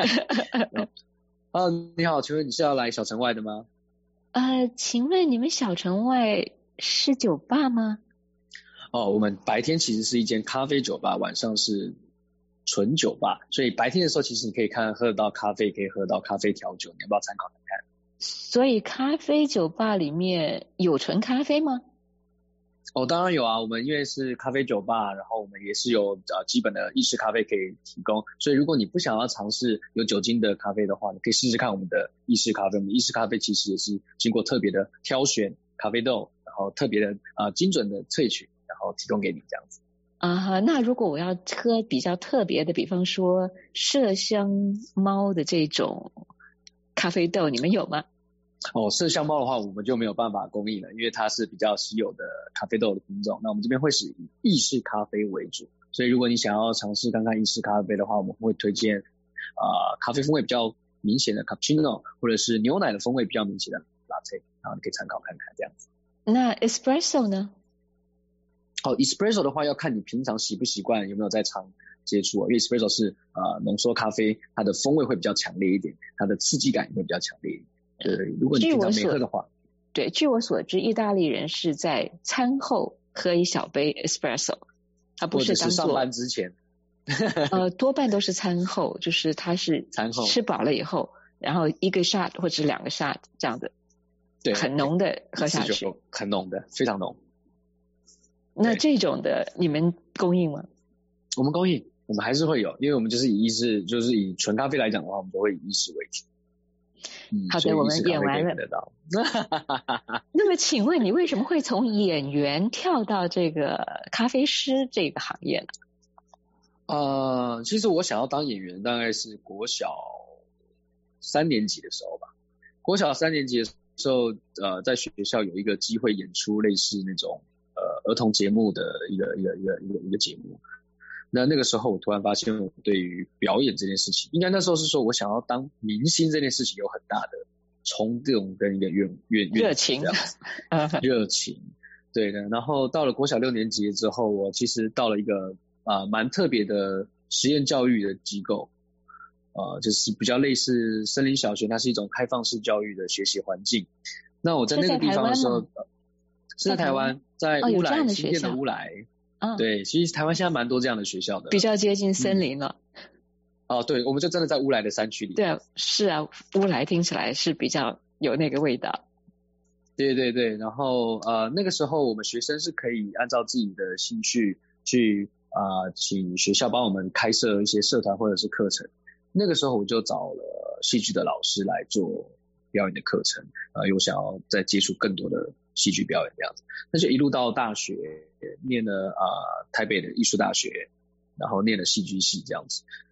啊，你好，请问你是要来小城外的吗？ 呃，请问你们小城外是酒吧吗？ 哦，我们白天其实是一间咖啡酒吧，晚上是纯酒吧，所以白天的时候其实你可以看喝得到咖啡，可以喝到咖啡调酒，你要不要参考看看？ 所以咖啡酒吧里面有纯咖啡吗？ 哦，当然有啊，我们因为是咖啡酒吧，然后我们也是有呃基本的意式咖啡可以提供，所以如果你不想要尝试有酒精的咖啡的话，你可以试试看我们的意式咖啡。我们意式咖啡其实也是经过特别的挑选咖啡豆，然后特别的啊、呃、精准的萃取，然后提供给你这样子。 啊哈，那如果我要喝比较特别的，比方说麝香猫的这种咖啡豆，你们有吗？ 哦，麝香猫的话，我们就没有办法供应了，因为它是比较稀有的咖啡豆的品种。那我们这边会是以意式咖啡为主，所以如果你想要尝试看看意式咖啡的话，我们会推荐啊、呃、咖啡风味比较明显的 cappuccino， 或者是牛奶的风味比较明显的 latte， 然后你可以参考看看这样子。 那 espresso 呢？ 哦 ，espresso 的话要看你平常习不习惯，有没有在常接触、哦、因为 espresso 是呃浓缩咖啡，它的风味会比较强烈一点，它的刺激感也会比较强烈一点。对，如果你平常没喝的话， 对，据我所知，意大利人是在餐后喝一小杯 espresso， 他不是当作上班之前， 呃，多半都是餐后，就是他是餐后吃饱了以后，然后一个 shot 或者两个 shot 这样的， 对， 很浓的喝下去， 很浓的，非常浓。 那这种的你们供应吗？ 我们供应，我们还是会有，因为我们就是以意式，就是以纯咖啡来讲的话，我们都会以意式为主。嗯、 好的，我们演完了。那么请问你为什么会从演员跳到这个咖啡师这个行业呢？ 呃，其实我想要当演员大概是国小三年级的时候吧。国小三年级的时候，呃，在学校有一个机会演出类似那种呃儿童节目的一个一个一个一个一个节目。那那个时候我突然发现我对于表演这件事情，应该那时候是说我想要当明星这件事情有很大的冲动跟一个愿愿热情热情对的。然后到了国小六年级之后，我其实到了一个啊蛮、呃、特别的实验教育的机构，呃就是比较类似森林小学，它是一种开放式教育的学习环境。那我在那个地方的时候，是在台湾，在乌来、哦、新店的乌来。 啊、 对，其实台湾现在蛮多这样的学校的， 比较接近森林了。 嗯、哦，对，我们就真的在乌来的山区里。 对啊，是啊，乌来听起来是比较有那个味道。 对对对，然后呃那个时候我们学生是可以按照自己的兴趣去啊、呃、请学校帮我们开设一些社团或者是课程。那个时候我就找了戏剧的老师来做表演的课程，啊、呃，又想要再接触更多的戏剧表演这样子，那就一路到大学念了啊、呃、台北的艺术大学，然后念了戏剧系这样子。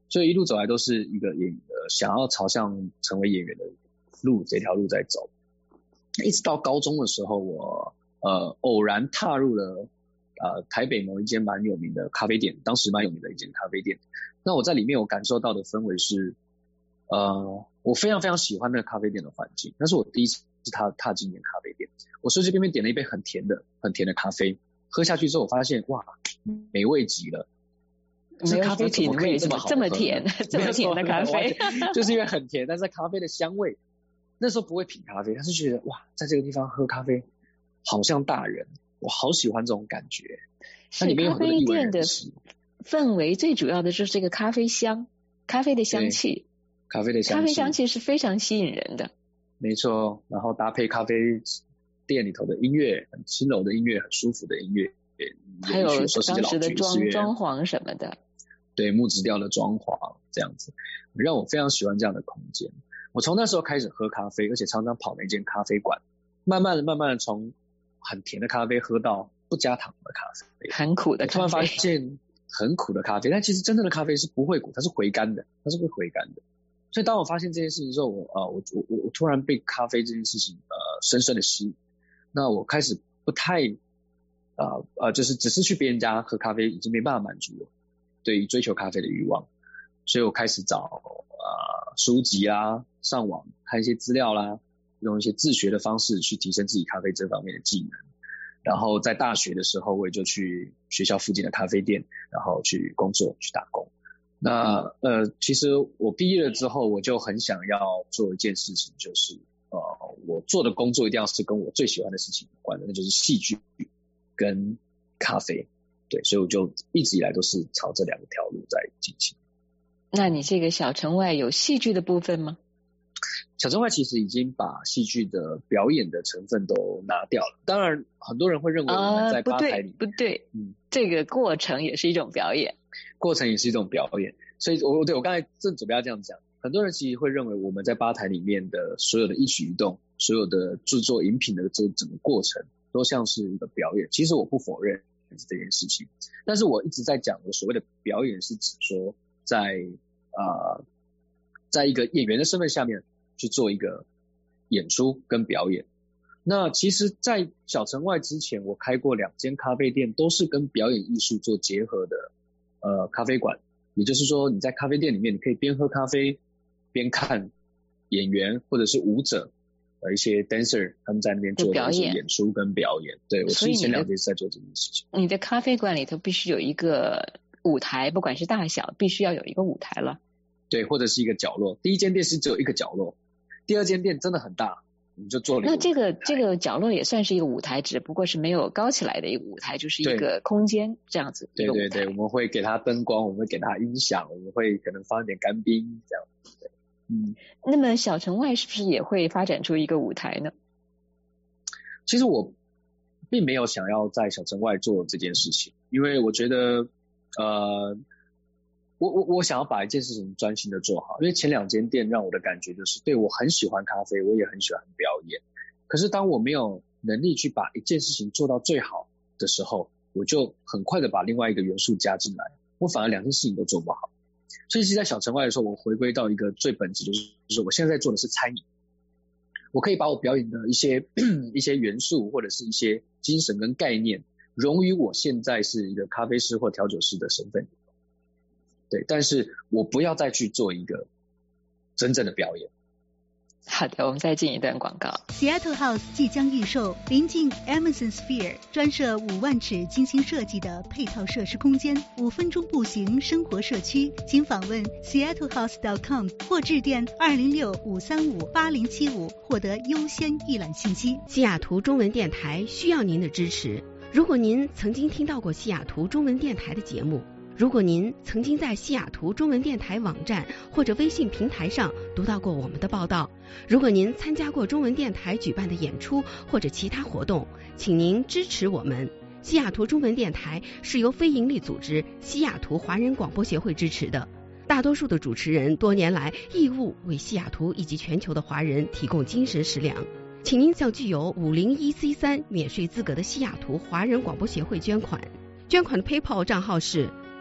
所以一路走来都是一个演呃想要朝向成为演员的路这条路在走。一直到高中的时候，我呃偶然踏入了呃台北某一间蛮有名的咖啡店，当时蛮有名的一间咖啡店。那我在里面我感受到的氛围是，呃我非常非常喜欢那个咖啡店的环境。那是我第一次踏踏进一间咖啡店，我随随便便点了一杯很甜的很甜的咖啡，喝下去之后我发现哇美味极了。 没有这品味这么这么甜这么甜的咖啡就是因为很甜，但是咖啡的香味，那时候不会品咖啡，但是觉得哇在这个地方喝咖啡好像大人，我好喜欢这种感觉。 是咖啡店的氛围最主要的就是这个咖啡香，咖啡的香气， 咖啡的香气， 咖啡香气是非常吸引人的。 没错，然后搭配咖啡店里头的音乐，很轻柔的音乐，很舒服的音乐， 还有当时的装装潢什么的， 对，木质调的装潢这样子，让我非常喜欢这样的空间。我从那时候开始喝咖啡，而且常常跑那间咖啡馆，慢慢的慢慢的从很甜的咖啡喝到不加糖的咖啡， 很苦的咖啡， 突然发现很苦的咖啡，但其实真正的咖啡是不会苦，它是回甘的，它是会回甘的。所以当我发现这件事情之后，我呃我我我突然被咖啡这件事情呃深深的吸引。那我开始不太呃呃就是只是去别人家喝咖啡已经没办法满足我对于追求咖啡的欲望，所以我开始找呃书籍啦，上网看一些资料啦，用一些自学的方式去提升自己咖啡这方面的技能。然后在大学的时候，我也就去学校附近的咖啡店，然后去工作去打工。那呃，其实我毕业了之后，我就很想要做一件事情，就是呃，我做的工作一定要是跟我最喜欢的事情有关的，那就是戏剧跟咖啡。对，所以我就一直以来都是朝这两条路在进行。 那你这个小城外有戏剧的部分吗？ 小城外其实已经把戏剧的表演的成分都拿掉了。当然，很多人会认为我们在吧台里、 呃、不对，不对，嗯，这个过程也是一种表演， 过程也是一种表演。所以我对我刚才正准备要这样讲，很多人其实会认为我们在吧台里面的所有的一举一动，所有的制作饮品的这整个过程，都像是一个表演。其实我不否认这件事情，但是我一直在讲的所谓的表演是指说在呃，在一个演员的身份下面去做一个演出跟表演。那其实在小城外之前，我开过两间咖啡店，都是跟表演艺术做结合的呃咖啡馆。也就是说你在咖啡店里面，你可以边喝咖啡边看演员或者是舞者呃一些 dancer 他们在那边做的一些演出跟表演。对，我之前两天是在做这件事情。 你的咖啡馆里头必须有一个舞台，不管是大小必须要有一个舞台了。对， 或者是一个角落。第一间店是只有一个角落，第二间店真的很大，我们就做了一个舞台。 那这个这个角落也算是一个舞台，只不过是没有高起来的一个舞台，就是一个空间这样子。 对对对，我们会给它灯光，我们会给它音响，我们会可能放一点干冰这样。对， 嗯。那么小城外是不是也会发展出一个舞台呢？ 其实我并没有想要在小城外做这件事情，因为我觉得呃。我我我想要把一件事情专心的做好，因为前两间店让我的感觉就是，对，我很喜欢咖啡，我也很喜欢表演，可是当我没有能力去把一件事情做到最好的时候，我就很快的把另外一个元素加进来，我反而两件事情都做不好。所以其实在小城外的时候，我回归到一个最本质，就是就是我现在在做的是餐饮，我可以把我表演的一些一些元素或者是一些精神跟概念融于我现在是一个咖啡师或调酒师的身份。对，但是我不要再去做一个真正的表演。 好的，我们再进一段广告。 Seattle House 即将预售，临近 Amazon Sphere， 专设五万尺精心设计的配套设施空间，五分钟步行生活社区。请访问 seattle house dot com 或致电二零六五三五八零七五获得优先预览信息。 西雅图中文电台需要您的支持。如果您曾经听到过西雅图中文电台的节目，如果您曾经在西雅图中文电台网站或者微信平台上读到过我们的报道，如果您参加过中文电台举办的演出或者其他活动，请您支持我们。西雅图中文电台是由非营利组织西雅图华人广播协会支持的，大多数的主持人多年来义务为西雅图以及全球的华人提供精神食粮，请您向具有五零一 C 三免税资格的西雅图华人广播协会捐款。捐款的 PayPal 账号是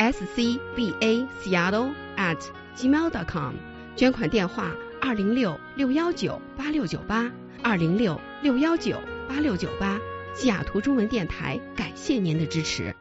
s c b a seattle at gmail dot com， 捐款电话二零六六幺九八六九八二零六六幺九八六九八。西雅图中文电台感谢您的支持。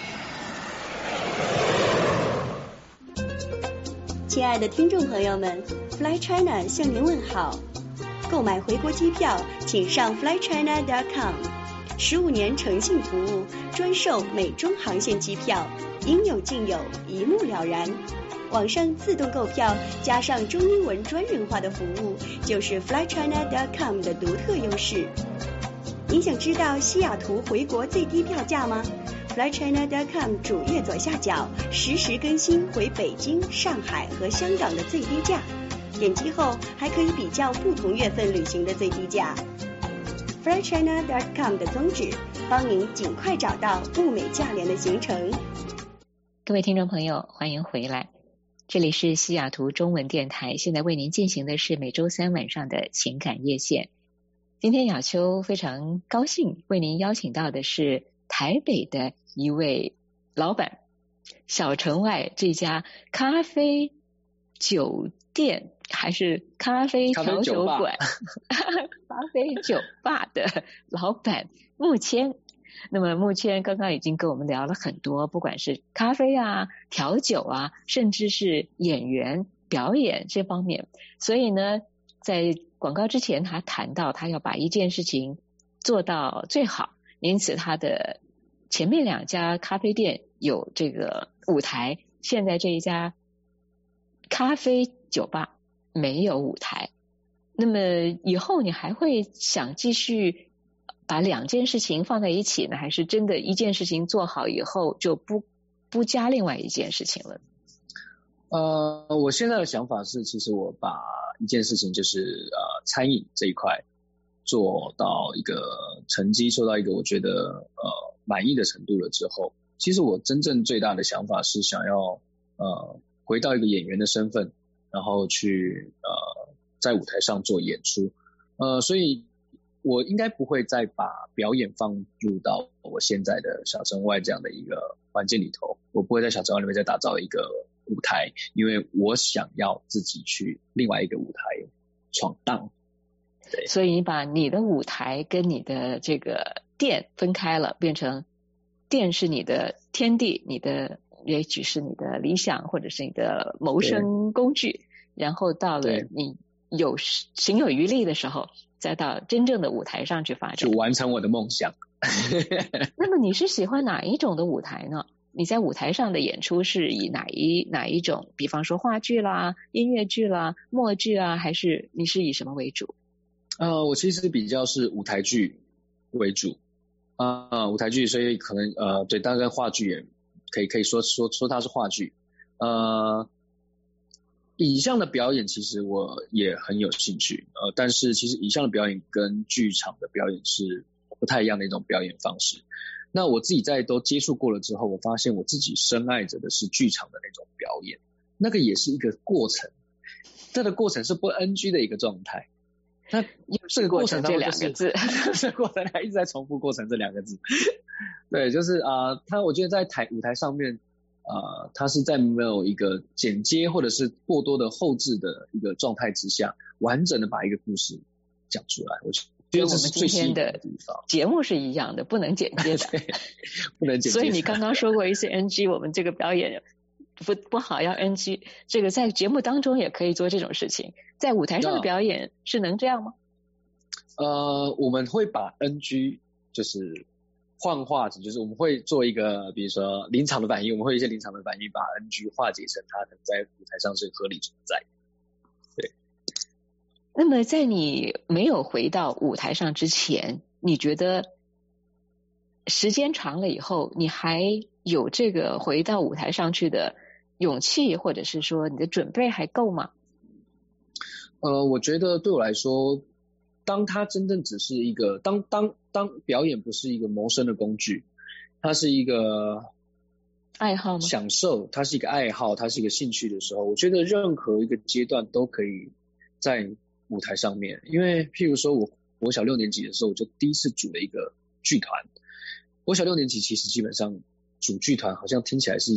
亲爱的听众朋友们 ，Fly China 向您问好。购买回国机票，请上 fly china dot com。十五年诚信服务，专售美中航线机票，应有尽有，一目了然。网上自动购票，加上中英文专人化的服务，就是 fly china dot com 的独特优势。您想知道西雅图回国最低票价吗？ fly china dot com 主页左下角实时更新回北京、上海和香港的最低价，点击后还可以比较不同月份旅行的最低价。fly china dot com 的宗旨，帮您尽快找到物美价廉的行程。 各位听众朋友，欢迎回来，这里是西雅图中文电台，现在为您进行的是每周三晚上的情感夜线。今天雅秋非常高兴为您邀请到的是台北的一位老板，小城外这家咖啡酒店还是咖啡调酒馆咖啡酒吧的老板木谦。那么木谦刚刚已经跟我们聊了很多，不管是咖啡啊、调酒啊，甚至是演员表演这方面。所以呢，在广告之前他谈到他要把一件事情做到最好，因此他的前面两家咖啡店有这个舞台，现在这一家咖啡酒吧没有舞台。那么以后你还会想继续把两件事情放在一起呢，还是真的一件事情做好以后就不不加另外一件事情了？ 呃，我现在的想法是，其实我把一件事情就是呃餐饮这一块做到一个成绩，做到一个我觉得呃满意的程度了之后，其实我真正最大的想法是想要呃回到一个演员的身份，然后去呃在舞台上做演出。呃，所以我应该不会再把表演放入到我现在的小城外这样的一个环境里头，我不会在小城外里面再打造一个舞台，因为我想要自己去另外一个舞台闯荡。对， 所以你把你的舞台跟你的这个店分开了，变成店是你的天地，你的也许是你的理想或者是你的谋生工具，然后到了你有行有余力的时候，再到真正的舞台上去发展， 去完成我的梦想。 那么你是喜欢哪一种的舞台呢？你在舞台上的演出是以哪一哪一种，比方说话剧啦、音乐剧啦、默剧啊，还是你是以什么为主？ 呃，我其实比较是舞台剧为主啊、呃，舞台剧，所以可能呃，对，当然话剧也可以可以说说说它是话剧。呃，影像的表演其实我也很有兴趣，呃，但是其实影像的表演跟剧场的表演是不太一样的一种表演方式。那我自己在都接触过了之后，我发现我自己深爱着的是剧场的那种表演，那个也是一个过程，这个过程是不 N G 的一个状态。那这个过程这两个字，这个过程还一直在重复过程这两个字。对，就是啊、呃，他我觉得在台舞台上面，呃，他是在没有一个剪接或者是过多的后置的一个状态之下，完整的把一个故事讲出来。我觉得因为我们今天的节目是一样的，不能剪接的， 不能剪接。 所以你刚刚说过一次 N G， 我们这个表演不不好要 N G， 这个在节目当中也可以做这种事情，在舞台上的表演是能这样吗？ 呃，我们会把 N G 就是幻化成，就是我们会做一个，比如说临场的反应，我们会有一些临场的反应，把 N G 化解成它能在舞台上是合理存在。对。 那么在你没有回到舞台上之前，你觉得时间长了以后，你还有这个回到舞台上去的勇气，或者是说你的准备还够吗？ 呃，我觉得对我来说，当它真正只是一个，当当当表演不是一个谋生的工具，它是一个爱好吗？ 享受，它是一个爱好，它是一个兴趣的时候，我觉得任何一个阶段都可以在舞台上面。因为譬如说我我小六年级的时候，我就第一次组了一个剧团。我小六年级其实基本上组剧团好像听起来是一件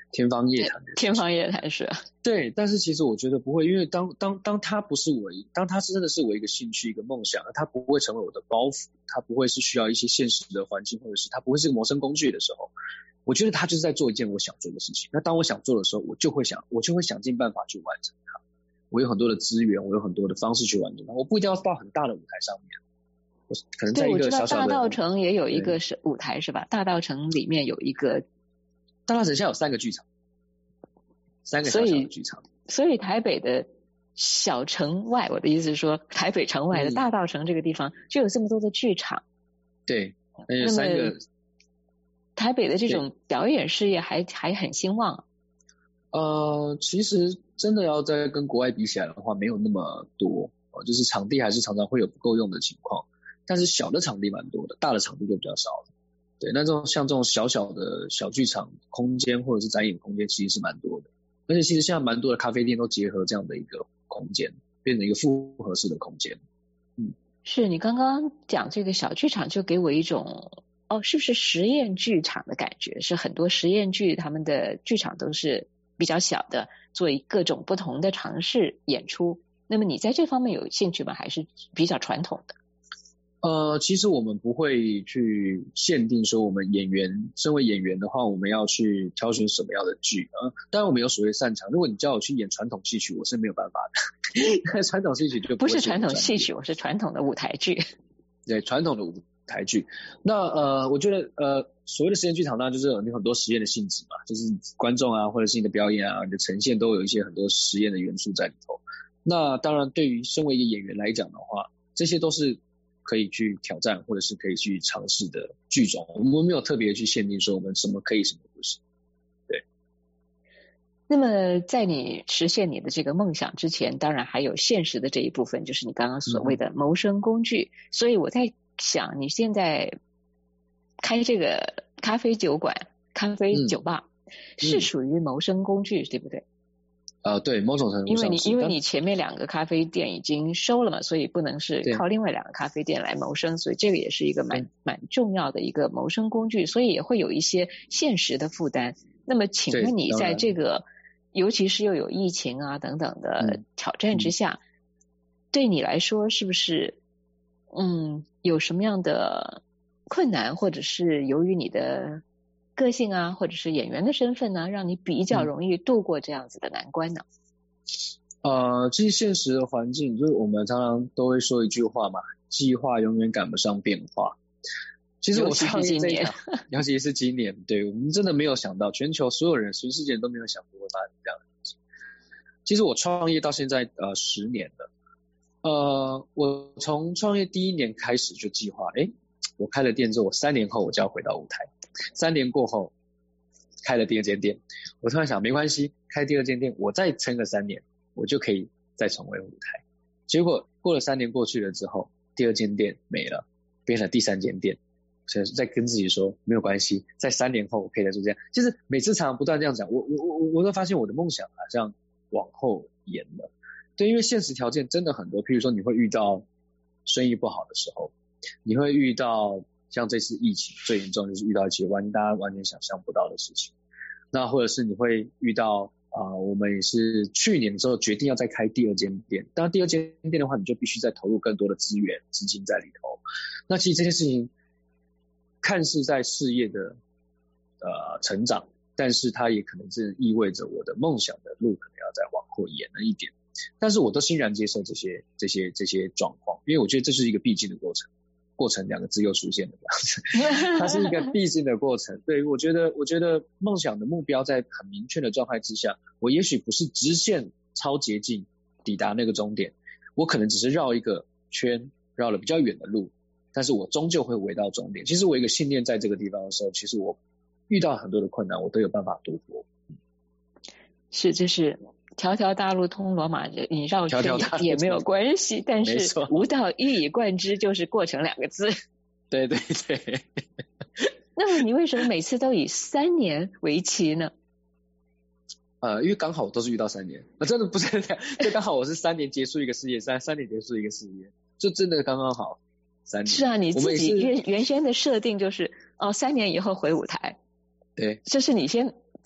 天方夜谭的天方夜谭是对，但是其实我觉得不会，因为当当当它不是我，当它真的是我一个兴趣一个梦想，它不会成为我的包袱，它不会是需要一些现实的环境，或者是它不会是个谋生工具的时候，我觉得它就是在做一件我想做的事情。那当我想做的时候，我就会想我就会想尽办法去完成它，我有很多的资源，我有很多的方式去完成它，我不一定要到很大的舞台上面，我可能在一个小小的。 对，我知道大稻埕也有一个是舞台是吧？大稻埕里面有一个， 大稻埕现在有三个剧场，三个小小的剧场。 所以，所以台北的小城外，我的意思是说，台北城外的大稻埕这个地方、嗯、就有这么多的剧场。 对，那有三个。 台北的这种表演事业还还很兴旺。 呃，其实真的要再跟国外比起来的话，没有那么多，就是场地还是常常会有不够用的情况。但是小的场地蛮多的，大的场地就比较少了。对，那这种像这种小小的小剧场空间或者是展演空间，其实是蛮多的。而且其实现在蛮多的咖啡店都结合这样的一个空间，变成一个复合式的空间。嗯， 是你刚刚讲这个小剧场，就给我一种。哦，是不是实验剧场的感觉？是很多实验剧他们的剧场都是比较小的，做各种不同的尝试演出。那么你在这方面有兴趣吗？还是比较传统的？ 呃，其实我们不会去限定说我们演员，身为演员的话，我们要去挑选什么样的剧啊？当然我们有所谓擅长。如果你叫我去演传统戏曲，我是没有办法的。传统戏曲就 不, 不是传统戏曲，我是传统的舞台剧。 对，传统的舞台剧。那呃，我觉得呃，所谓的实验剧场，当然就是有很多实验的性质嘛，就是观众啊，或者是你的表演啊，你的呈现都有一些很多实验的元素在里头。那当然，对于身为一个演员来讲的话，这些都是可以去挑战或者是可以去尝试的剧种。我们没有特别去限定说我们什么可以，什么不行。对。 那么在你实现你的这个梦想之前，当然还有现实的这一部分，就是你刚刚所谓的谋生工具。嗯、所以我在想，你现在开这个咖啡酒馆、咖啡酒吧，嗯、是属于谋生工具，对不对？ 呃，对，某种程度上是。 因为你因为你前面两个咖啡店已经收了嘛，所以不能是靠另外两个咖啡店来谋生，所以这个也是一个蛮蛮重要的一个谋生工具，所以也会有一些现实的负担。那么，请问你在这个，尤其是又有疫情啊等等的挑战之下，嗯、对你来说是不是嗯有什么样的困难，或者是由于你的个性啊，或者是演员的身份呢，让你比较容易度过这样子的难关呢？ 呃，其实现实的环境，就是我们常常都会说一句话嘛，计划永远赶不上变化。其实我创业这一场，尤其是今年，对，我们真的没有想到，全球所有人，全世界人都没有想过会发生这样的事情。其实我创业到现在呃十年了，呃，我从创业第一年开始就计划，诶，我开了店之后，我三年后我就要回到舞台。三年过后，开了第二间店，我突然想，没关系，开第二间店，我再撑个三年，我就可以再重回舞台。结果过了三年过去了之后，第二间店没了，变了第三间店。所以再跟自己说没有关系，在三年后我可以再做这样。其实每次常常不断这样讲，我我我我都发现我的梦想好像往后延了。对，因为现实条件真的很多，譬如说你会遇到生意不好的时候，你会遇到像这次疫情最严重，就是遇到一些完大家完全想象不到的事情。那或者是你会遇到啊、呃，我们也是去年之后决定要再开第二间店，当然第二间店的话，你就必须再投入更多的资源资金在里头。那其实这件事情看似在事业的呃成长，但是它也可能是意味着我的梦想的路可能要再往后延了一点。但是我都欣然接受这些这些这些状况，因为我觉得这是一个必经的过程。过程两个字又出现了这样子，它是一个必经的过程。对，我觉得我觉得梦想的目标在很明确的状态之下，我也许不是直线超捷径抵达那个终点，我可能只是绕一个圈，绕了比较远的路，但是我终究会回到终点。其实我有一个信念在这个地方的时候，其实我遇到很多的困难，我都有办法度过。 是，这是条条大路通罗马，你绕圈也没有关系，但是无道一以贯之就是过程两个字。 对对对。 那么你为什么每次都以三年为期呢？ 呃，因为刚好我都是遇到三年，啊、真的不是这样，就刚好我是三年结束一个事业，三三年结束一个事业，就真的刚刚好三年。 是啊，你自己原原先的设定就是哦，三年以后回舞台。 对， 这是你先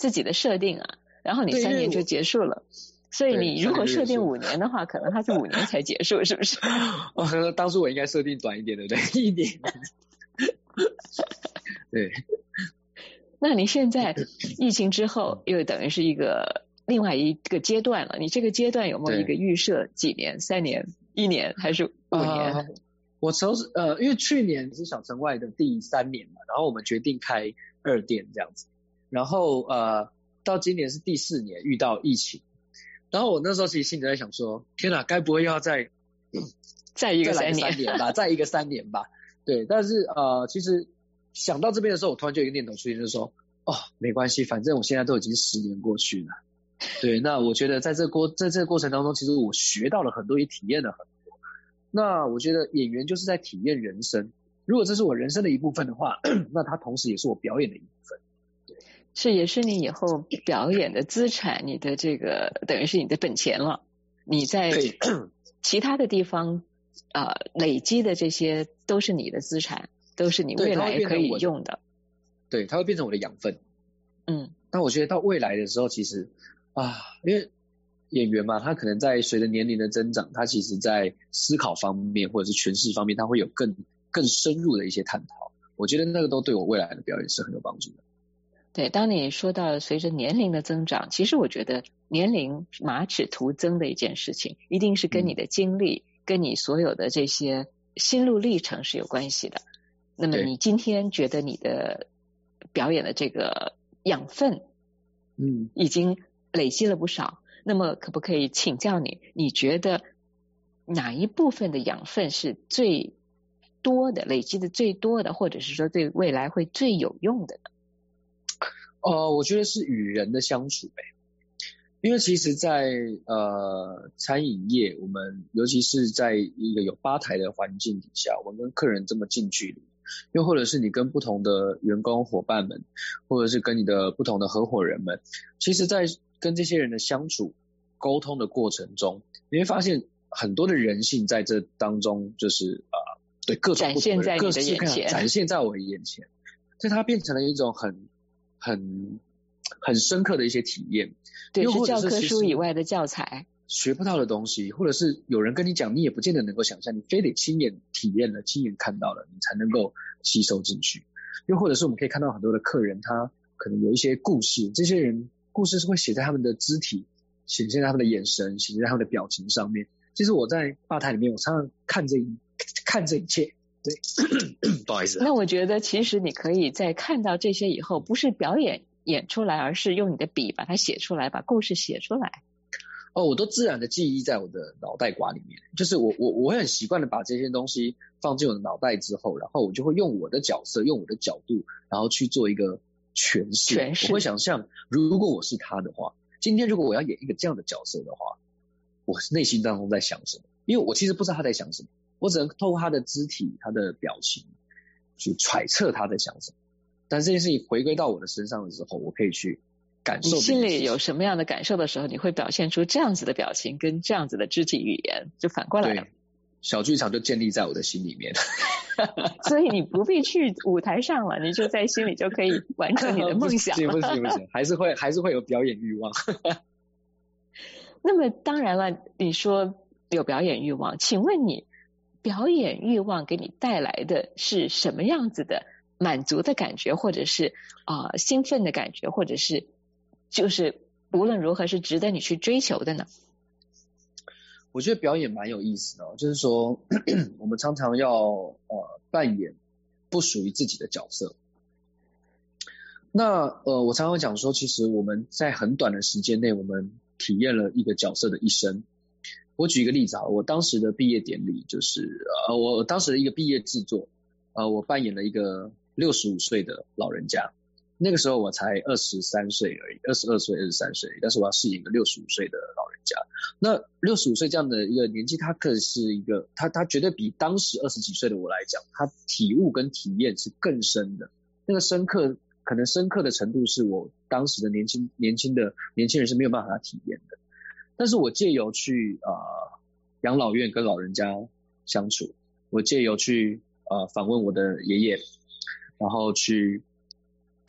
自己的设定啊，然后你三年就结束了。所以你如果设定五年的话，可能它是五年才结束，是不是？ 哦，当初我应该设定短一点，对不对？一年。对。 那你现在疫情之后，又等于是一个另外一个阶段了。你这个阶段有没有一个预设？几年、三年、一年还是五年？ 呃、我从呃，因为去年是小城外的第三年嘛，然后我们决定开二店这样子，然后呃，到今年是第四年，遇到疫情。然后我那时候其实心里在想说，天哪，该不会要再再一个三年年吧，再一个三年吧？对，但是呃，其实想到这边的时候，我突然就有一个念头出现，就是说，哦，没关系，反正我现在都已经十年过去了。对，那我觉得在这过在这个过程当中，其实我学到了很多，也体验了很多。那我觉得演员就是在体验人生，如果这是我人生的一部分的话，那它同时也是我表演的一部分。 是，也是你以后表演的资产，你的这个等于是你的本钱了。你在其他的地方呃累积的这些都是你的资产，都是你未来可以用的。 对，它会变成我的养分。 嗯， 那我觉得到未来的时候，其实啊，因为演员嘛，他可能在随着年龄的增长，他其实在思考方面或者是诠释方面，他会有更更深入的一些探讨。我觉得那个都对我未来的表演是很有帮助的。 对，当你说到随着年龄的增长，其实我觉得年龄马齿徒增的一件事情，一定是跟你的经历、嗯、跟你所有的这些心路历程是有关系的。那么你今天觉得你的表演的这个养分， 嗯， 已经累积了不少。那么可不可以请教你，你觉得哪一部分的养分是最多的，累积的最多的，或者是说对未来会最有用的呢？ 呃，我觉得是与人的相处呗，因为其实在呃餐饮业，我们尤其是在一个有吧台的环境底下，我们跟客人这么近距离，又或者是你跟不同的员工伙伴们，或者是跟你的不同的合伙人们，其实在跟这些人的相处沟通的过程中，你会发现很多的人性在这当中，就是呃对各种不同的各式各样展现在我的眼前，所以它变成了一种很很很深刻的一些体验。 对，是教科书以外的教材， 学不到的东西，或者是有人跟你讲，你也不见得能够想象，你非得亲眼体验了，亲眼看到了，你才能够吸收进去。又或者是我们可以看到很多的客人，他可能有一些故事，这些人故事是会写在他们的肢体，显现在他们的眼神，显现在他们的表情上面。其实我在吧台里面，我常常看这一看这一切。对，不好意思。 那我觉得其实你可以在看到这些以后，不是表演演出来，而是用你的笔把它写出来，把故事写出来。 哦，我都自然的记忆在我的脑袋瓜里面，就是我我我会很习惯的把这些东西放进我的脑袋之后，然后我就会用我的角色，用我的角度，然后去做一个诠释。 诠释。 我会想象，如果我是他的话，今天如果我要演一个这样的角色的话，我内心当中在想什么？因为我其实不知道他在想什么，我只能透过他的肢体、他的表情去揣测他在想什么。但这件事情回归到我的身上的时候，我可以去感受。 你心里有什么样的感受的时候，你会表现出这样子的表情跟这样子的肢体语言，就反过来了。 小剧场就建立在我的心里面。 所以你不必去舞台上了，你就在心里就可以完成你的梦想了。 不行不行不行，还是会还是会有表演欲望。 那么当然了，你说有表演欲望，请问你表演欲望给你带来的是什么样子的满足的感觉，或者是啊、呃、兴奋的感觉，或者是就是无论如何是值得你去追求的呢？ 我觉得表演蛮有意思的、哦，就是说我们常常要呃扮演不属于自己的角色。那呃我常常讲说，其实我们在很短的时间内，我们体验了一个角色的一生。我举一个例子啊，我当时的毕业典礼就是呃我当时的一个毕业制作，呃我扮演了一个六十五岁的老人家。那个时候我才二十三岁而已，二十二岁、二十三岁，但是我要饰演一个六十五岁的老人家。那六十五岁这样的一个年纪，他可是一个，他他绝对比当时二十几岁的我来讲，他体悟跟体验是更深的。那个深刻，可能深刻的程度是我当时的年轻年轻的年轻人是没有办法体验的。但是我借由去呃养老院跟老人家相处，我借由去呃访问我的爷爷，然后去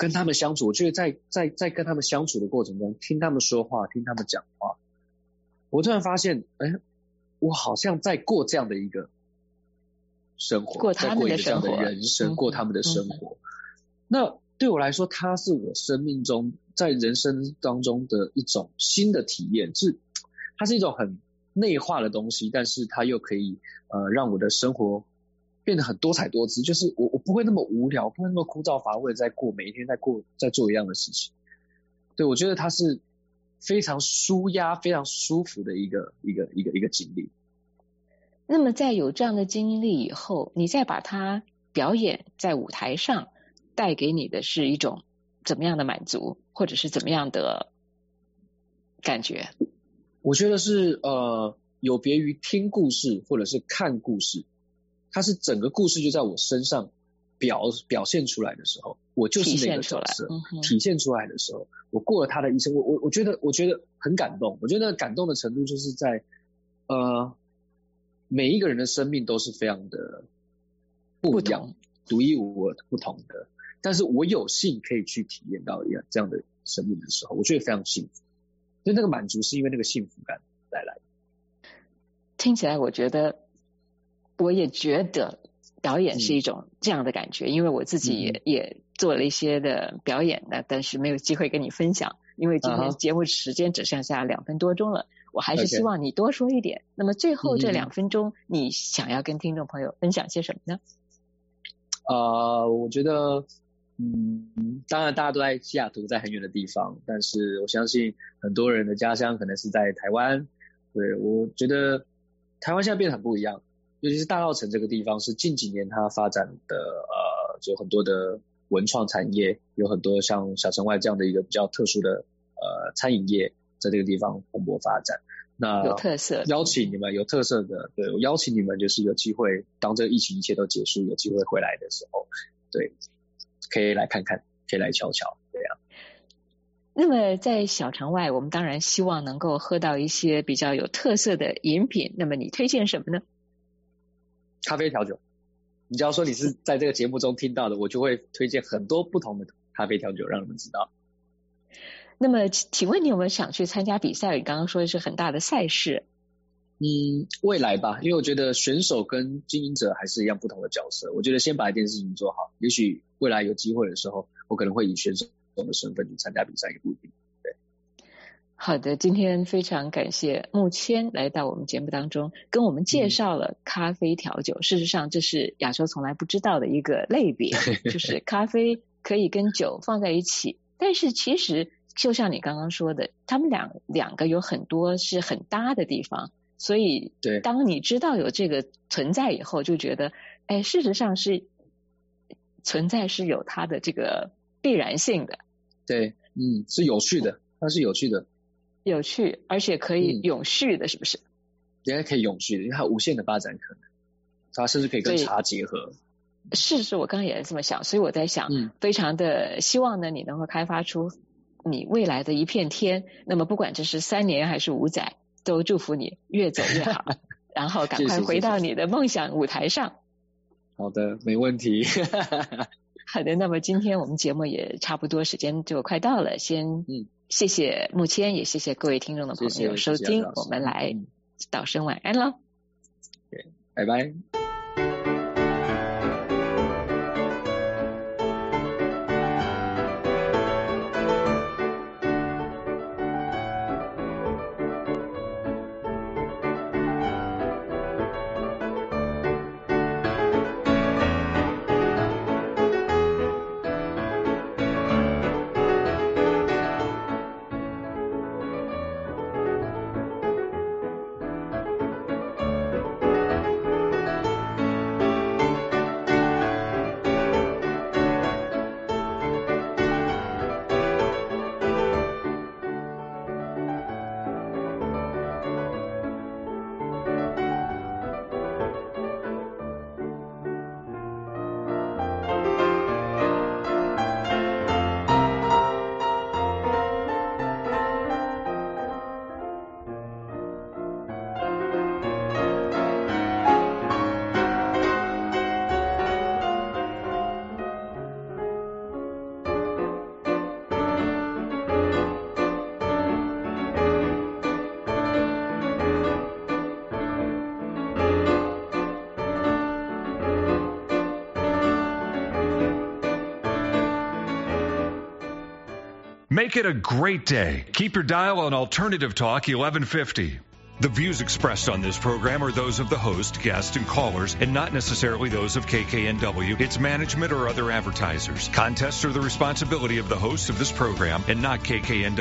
跟他们相处，我觉得在在在跟他们相处的过程中，听他们说话，听他们讲话，我突然发现，哎，我好像在过这样的一个生活， 过他们的生活， 在过一个这样的人生， 嗯、 过他们的生活。嗯、那对我来说，它是我生命中在人生当中的一种新的体验，是它是一种很内化的东西，但是它又可以呃让我的生活变得很多彩多姿，就是我我不会那么无聊，不会那么枯燥乏味，在过每一天在过在做一样的事情。对，我觉得它是非常舒压、非常舒服的一个一个一个一个经历。 那么在有这样的经历以后，你再把它表演在舞台上，带给你的是一种怎么样的满足，或者是怎么样的感觉？ 我觉得是呃有别于听故事或者是看故事。它是整个故事就在我身上表表现出来的时候，我就是那个角色，体现出来、嗯、体现出来的时候，我过了他的一生，我我我觉得我觉得很感动，我觉得那个感动的程度就是在呃每一个人的生命都是非常的不一样、独一无二、不同的，但是我有幸可以去体验到一样这样的生命的时候，我觉得非常幸福，所以那个满足是因为那个幸福感带来的。 听起来我觉得。我也觉得表演是一种这样的感觉，嗯、因为我自己也、嗯、也做了一些的表演的，但是没有机会跟你分享，因为今天节目时间只剩下两分多钟了，我还是希望你多说一点。Okay. 那么最后这两分钟，你想要跟听众朋友分享些什么呢？ 呃，我觉得，嗯，当然大家都在西雅图，在很远的地方，但是我相信很多人的家乡可能是在台湾。对，我觉得台湾现在变得很不一样。尤其是大稻埕这个地方是近几年它发展的呃，有很多的文创产业，有很多像小城外这样的一个比较特殊的呃餐饮业在这个地方蓬勃发展。那有特色， 邀请你们有特色的，对，我邀请你们就是有机会，当这个疫情一切都结束，有机会回来的时候，对，可以来看看，可以来瞧瞧，对啊。 那么在小城外，我们当然希望能够喝到一些比较有特色的饮品，那么你推荐什么呢？ 咖啡调酒，你只要说你是在这个节目中听到的，我就会推荐很多不同的咖啡调酒让你们知道。 那么请问你有没有想去参加比赛？你刚刚说的是很大的赛事。 嗯，未来吧，因为我觉得选手跟经营者还是一样不同的角色，我觉得先把一件事情做好，也许未来有机会的时候，我可能会以选手的身份去参加比赛，也不一定。 好的，今天非常感谢慕谦来到我们节目当中，跟我们介绍了咖啡调酒。嗯、事实上，这是亚洲从来不知道的一个类别，就是咖啡可以跟酒放在一起。但是其实就像你刚刚说的，他们两两个有很多是很搭的地方，所以当你知道有这个存在以后，就觉得，哎，事实上是存在是有它的这个必然性的。 对，嗯，是有趣的，它是有趣的。 有趣，而且可以永续的，嗯、是不是？ 也可以永续的，因为它无限的发展可能，它甚至可以跟茶结合。 是是，我刚刚也是这么想，所以我在想，嗯、非常的希望呢，你能够开发出你未来的一片天。那么不管这是三年还是五载，都祝福你越走越好，然后赶快回到你的梦想舞台上。 好的，没问题。 好的，那么今天我们节目也差不多，时间就快到了，先嗯。谢谢慕谦，也谢谢各位听众的朋友收听，谢谢我们来道声晚安喽。 拜拜。 Make it a great day. Keep your dial on Alternative Talk eleven fifty. The views expressed on this program are those of the host, guests, and callers, and not necessarily those of K K N W, its management, or other advertisers. Contests are the responsibility of the host of this program and not K K N W.